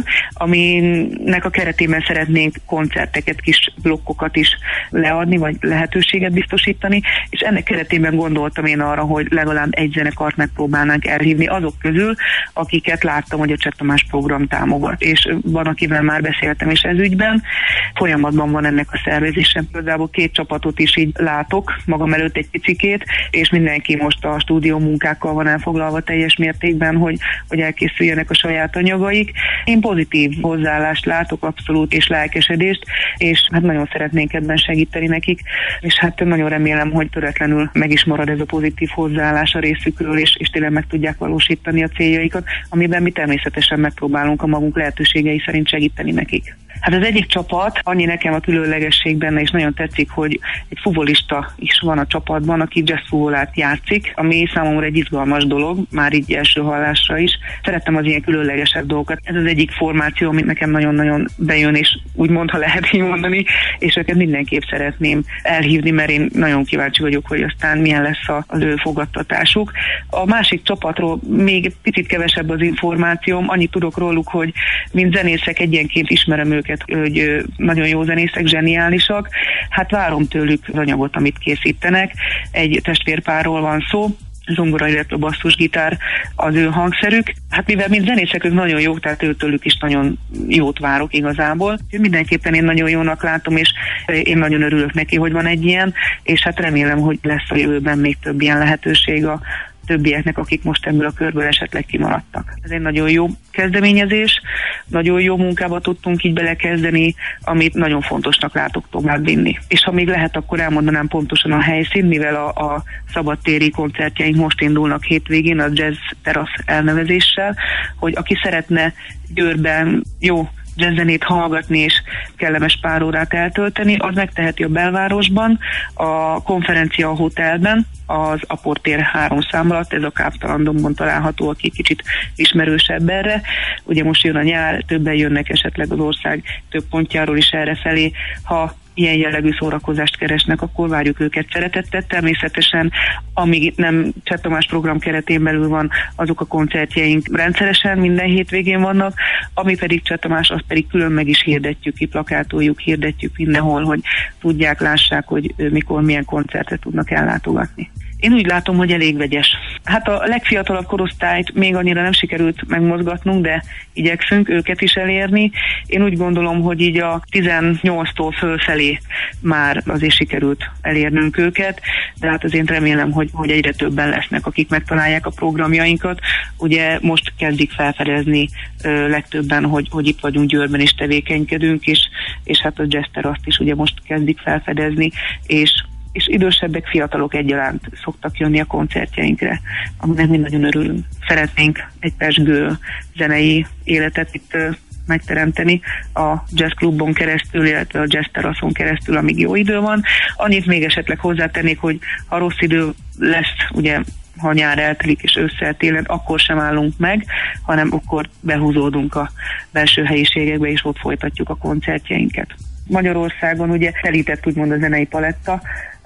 G: aminek a keretében szeretnénk koncerteket, kis blokkokat is leadni, vagy lehetőséget biztosítani, és ennek keretében gondoltam én arra, hogy legalább egy zenekart megpróbálnánk elhívni azok közül, akiket láttam, hogy a Cseh Tamás program támogat. És van, akivel már beszéltem is ez ügyben. Folyamatban van ennek a szervezése. Például két csapatot is így látok magam előtt egy picikét, és mindenki most a stúdió munkákkal van elfoglalva teljes mértékben, hogy, hogy elkészüljenek a saját anyagaik. Én pozitív hozzáállást látok, abszolút, és lelkesedést, és hát nagyon szeretnénk ebben segíteni nekik, és hát nagyon remélem, hogy töretlenül meg is marad ez a pozitív hozzáállás a részükről, és, és tényleg meg tudják valósítani a céljaikat, amiben mi természetesen megpróbálunk a magunk lehetőségei szerint segíteni nekik. Hát az egyik csapat, annyi nekem a különlegesség benne, és nagyon tetszik, hogy egy fuvolista is van a csapatban, aki jazz fuvolát játszik, ami számomra egy izgalmas dolog, már így első hallásra is. Szerettem az ilyen különlegesebb dolgokat. Ez az egyik formáció, amit nekem nagyon-nagyon bejön, és úgymond, ha lehet így mondani, és őket mindenképp szeretném elhívni, mert én nagyon kíváncsi vagyok, hogy aztán milyen lesz az ő fogadtatásuk. A másik csapatról még picit kevesebb az információm, annyit tudok róluk, hogy mint zenészek egyenként ismerem őket, hogy nagyon jó zenészek, zseniálisak. Hát várom tőlük az anyagot, amit készítenek. Egy testvérpárról van szó, zongora, illetve basszusgitár az ő hangszerük. Hát mivel mint zenészek ők nagyon jók, tehát őtőlük is nagyon jót várok igazából. Mindenképpen én nagyon jónak látom, és én nagyon örülök neki, hogy van egy ilyen, és hát remélem, hogy lesz a jövőben még több ilyen lehetőség a többieknek, akik most ebből a körből esetleg kimaradtak. Ez egy nagyon jó kezdeményezés, nagyon jó munkába tudtunk így belekezdeni, amit nagyon fontosnak látok továbbvinni. És ha még lehet, akkor elmondanám pontosan a helyszín, mivel a, a szabadtéri koncertjeink most indulnak hétvégén, a Jazz Terasz elnevezéssel, hogy aki szeretne Győrben jó jazzzenét hallgatni és kellemes pár órát eltölteni, az megteheti a belvárosban, a konferencia hotelben, az Aportér három szám alatt, ez a Káptalandomban található, aki kicsit ismerősebb erre. Ugye most jön a nyár, többen jönnek esetleg az ország több pontjáról is errefelé. Ha ilyen jellegű szórakozást keresnek, akkor várjuk őket szeretettel. Természetesen, amíg nem Cseh Tamás program keretén belül van, azok a koncertjeink rendszeresen minden hétvégén vannak, ami pedig Cseh Tamás, azt pedig külön meg is hirdetjük, kiplakátoljuk, hirdetjük mindenhol, hogy tudják, lássák, hogy mikor milyen koncertet tudnak ellátogatni. Én úgy látom, hogy elég vegyes. Hát a legfiatalabb korosztályt még annyira nem sikerült megmozgatnunk, de igyekszünk őket is elérni. Én úgy gondolom, hogy így a tizennyolctól fölfelé már azért sikerült elérnünk őket, de hát azért remélem, hogy, hogy egyre többen lesznek, akik megtalálják a programjainkat. Ugye most kezdik felfedezni ö, legtöbben, hogy, hogy itt vagyunk Győrben és tevékenykedünk, és, és hát a Jazz Teraszt is ugye most kezdik felfedezni, és és idősebbek, fiatalok egyaránt szoktak jönni a koncertjeinkre, aminek mi nagyon örülünk. Szeretnénk egy pezsgő zenei életet itt uh, megteremteni a Jazz Klubon keresztül, illetve a Jazz Teraszon keresztül, amíg jó idő van. Annyit még esetleg hozzátennék, hogy ha rossz idő lesz, ugye ha nyár eltelik és ősszel télen, akkor sem állunk meg, hanem akkor behúzódunk a belső helyiségekbe, és ott folytatjuk a koncertjeinket. Magyarországon ugye telített úgymond a zenei paletta,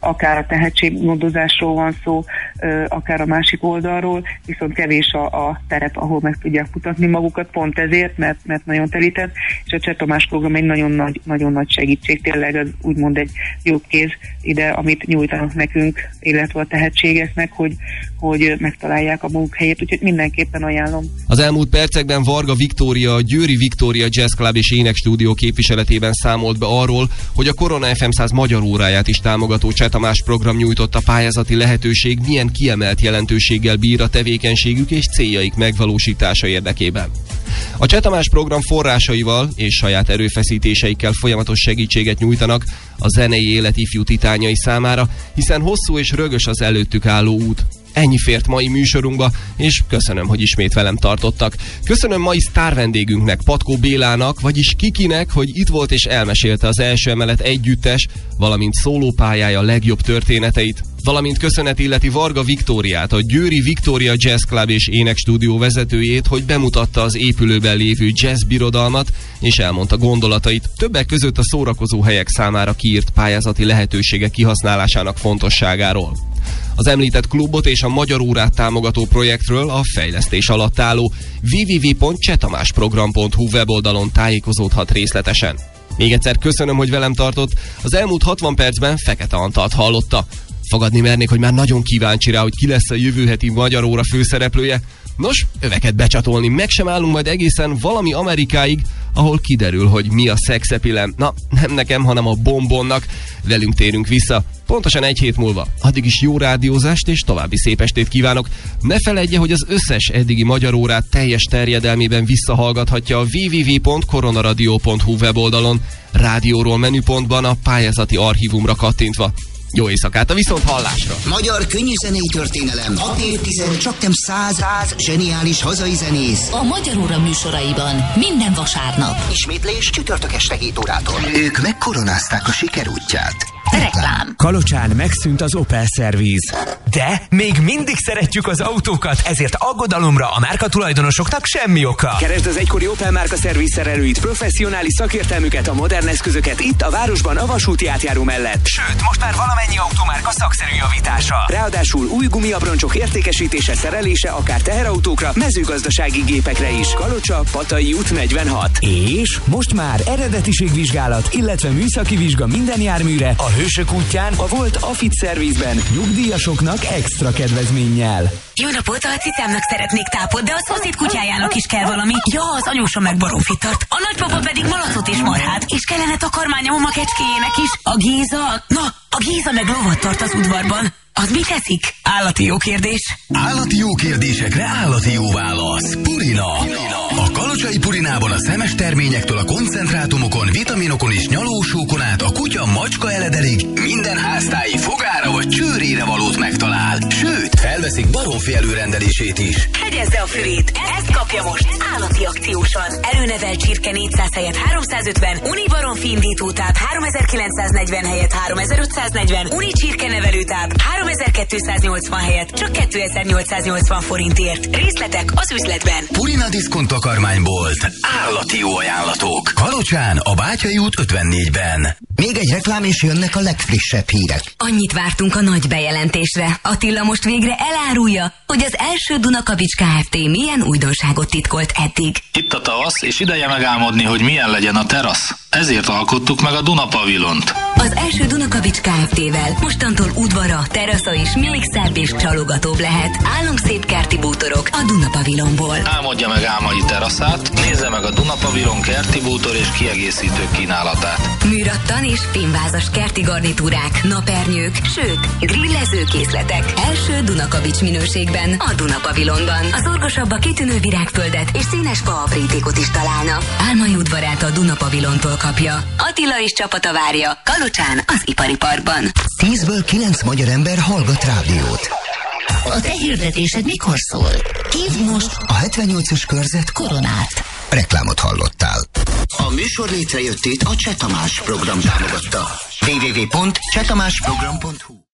G: akár a tehetséggondozásról van szó, akár a másik oldalról, viszont kevés a, a terep, ahol meg tudják mutatni magukat, pont ezért, mert, mert nagyon telített, és a Cseh Tamás program egy nagyon nagy, nagyon nagy segítség, tényleg az úgymond egy jobb kéz ide, amit nyújtanak nekünk, illetve a tehetségeknek, hogy, hogy megtalálják a maguk helyét, úgyhogy mindenképpen ajánlom.
C: Az elmúlt percekben Varga Viktória, a Győri Viktória Jazz Club és Énekstúdió képviseletében számolt be arról, hogy a Korona ef em száz magyar óráját is támogató Cseh Tamás program nyújtott a pályázati lehetőség milyen kiemelt jelentőséggel bír a tevékenységük és céljaik megvalósítása érdekében. A Cseh Tamás program forrásaival és saját erőfeszítéseikkel folyamatos segítséget nyújtanak a zenei élet ifjú titánjai számára, hiszen hosszú és rögös az előttük álló út. Ennyi fért mai műsorunkba, és köszönöm, hogy ismét velem tartottak. Köszönöm mai sztár vendégünknek, Patkó Bélának, vagyis Kikinek, hogy itt volt és elmesélte az Első Emelet együttes, valamint szólópályája legjobb történeteit. Valamint köszönet illeti Varga Viktóriát, a Győri Viktória Jazz Club és Énekstúdió vezetőjét, hogy bemutatta az épülőben lévő jazz birodalmat, és elmondta gondolatait, többek között a szórakozó helyek számára kiírt pályázati lehetőségek kihasználásának fontosságáról. Az említett klubot és a magyar órát támogató projektről a fejlesztés alatt álló double-u double-u double-u pont csetamásprogram pont hu weboldalon tájékozódhat részletesen. Még egyszer köszönöm, hogy velem tartott, az elmúlt hatvan percben Fekete Antalt hallotta. Fogadni mernék, hogy már nagyon kíváncsi rá, hogy ki lesz a jövő heti magyar óra főszereplője. Nos, öveket becsatolni, meg sem állunk majd egészen valami Amerikáig, ahol kiderül, hogy mi a szexepilem. Na, nem nekem, hanem a Bombonnak. Velünk térünk vissza, pontosan egy hét múlva. Addig is jó rádiózást és további szép estét kívánok. Ne feledje, hogy az összes eddigi magyar órát teljes terjedelmében visszahallgathatja a double-u double-u double-u pont koronaradio pont hu weboldalon, rádióról menüpontban a pályázati archívumra kattintva. Jó éjszakát, a viszont hallásra!
A: Magyar könnyűzenei történelem. hat évtized, csak nem száz, száz zseniális hazai zenész.
B: A Magyar Óra műsoraiban minden vasárnap.
A: Ismétlés csütörtök este hét órától. Ők megkoronázták a sikerútját.
B: Reklám.
H: Kalocsán megszűnt az Opel szerviz. De még mindig szeretjük az autókat, ezért aggodalomra a márka tulajdonosoknak semmi oka.
I: Keresd az egykori Opel márka szervizszerelőit, professzionális szakértelmüket, a modern eszközöket itt a városban a vasúti átjáró mellett.
H: Sőt, most már valamennyi automárka szakszerű javítása.
I: Ráadásul új gumiabroncsok értékesítése, szerelése akár teherautókra, mezőgazdasági gépekre is. Kalocsa, Patai út negyvenhat.
H: És most már eredetiségvizsgálat, illetve műszaki vizsga minden járműre a Hősök útján, a volt Afit szervizben, nyugdíjasoknak extra kedvezménnyel.
J: Jó napot, a cicámnak szeretnék tápot, de a szomszéd kutyájának is kell valami. Ja, az anyósa meg baromfit tart, a nagypapa pedig malacot és marhát, és kellene takarmányom a kecskéjének is. A Géza, na, a Géza meg lovat tart az udvarban. Az mit eszik? Állati jó kérdés.
K: Állati jó kérdésekre állati jó válasz. Purina. A kalocsai Purinában a szemes terményektől a koncentrátumokon, vitaminokon és nyalósókon át a kutya, macska eledelig minden háztáji fogára vagy csőrére valót megtalál. Sőt, felveszik baromfi előrendelését is.
J: Hegyezze a fülét, ezt kapja most állati akciósan. Előnevel csirke négyszáz helyett háromszázötven, Uni baromfi indítótáp háromezer-kilencszáznegyven helyett háromezer-ötszáznegyven, Uni csirke nevelőtáp háromezer-kétszáznyolcvan helyett csak kétezer-nyolcszáznyolcvan forintért. Részletek az üzletben.
K: Purina Diszkont takarmánybolt. Állati jó ajánlatok. Kalocsán, a Bátyai út ötvennégyben.
A: Még egy reklám, és jönnek a legfrissebb hírek.
J: Annyit vártunk a nagy bejelentésre. Attila most végre elárulja, hogy az első Dunakavics Kft. Milyen újdonságot titkolt eddig.
L: Itt a tavasz, és ideje megálmodni, hogy milyen legyen a terasz. Ezért alkottuk meg a Dunapavilont.
J: Az első Dunakavics Kft-vel mostantól udvara, terasza is még szebb és csalogatóbb lehet. Álomszép kerti bútorok a Dunapavilonból.
L: Álmodja meg álmai teraszát, nézze meg a Dunapavilon kerti bútor és kiegészítők kínálatát.
J: Műrattan és fémvázas kerti garnitúrák, napernyők, sőt, grillező készletek. Első Dunakavics minőségben a Dunapavilonban. Az orgosabb a kitűnő virágföldet és színes faaprítékot is találna. Álmai udvarát a Dunapavilontól kapja. Attila és csapata várja Kalocsán az Ipari Parkban.
A: Tízből kilenc magyar ember hallgat rádiót.
B: A te hirdetésed mikor szól? Hívd most
A: a hetvennyolcas körzet
B: Koronát.
A: Reklámot hallottál. A műsor létrejöttét a Cseh Tamás program támogatta. double-u double-u double-u pont csetamásprogram pont hu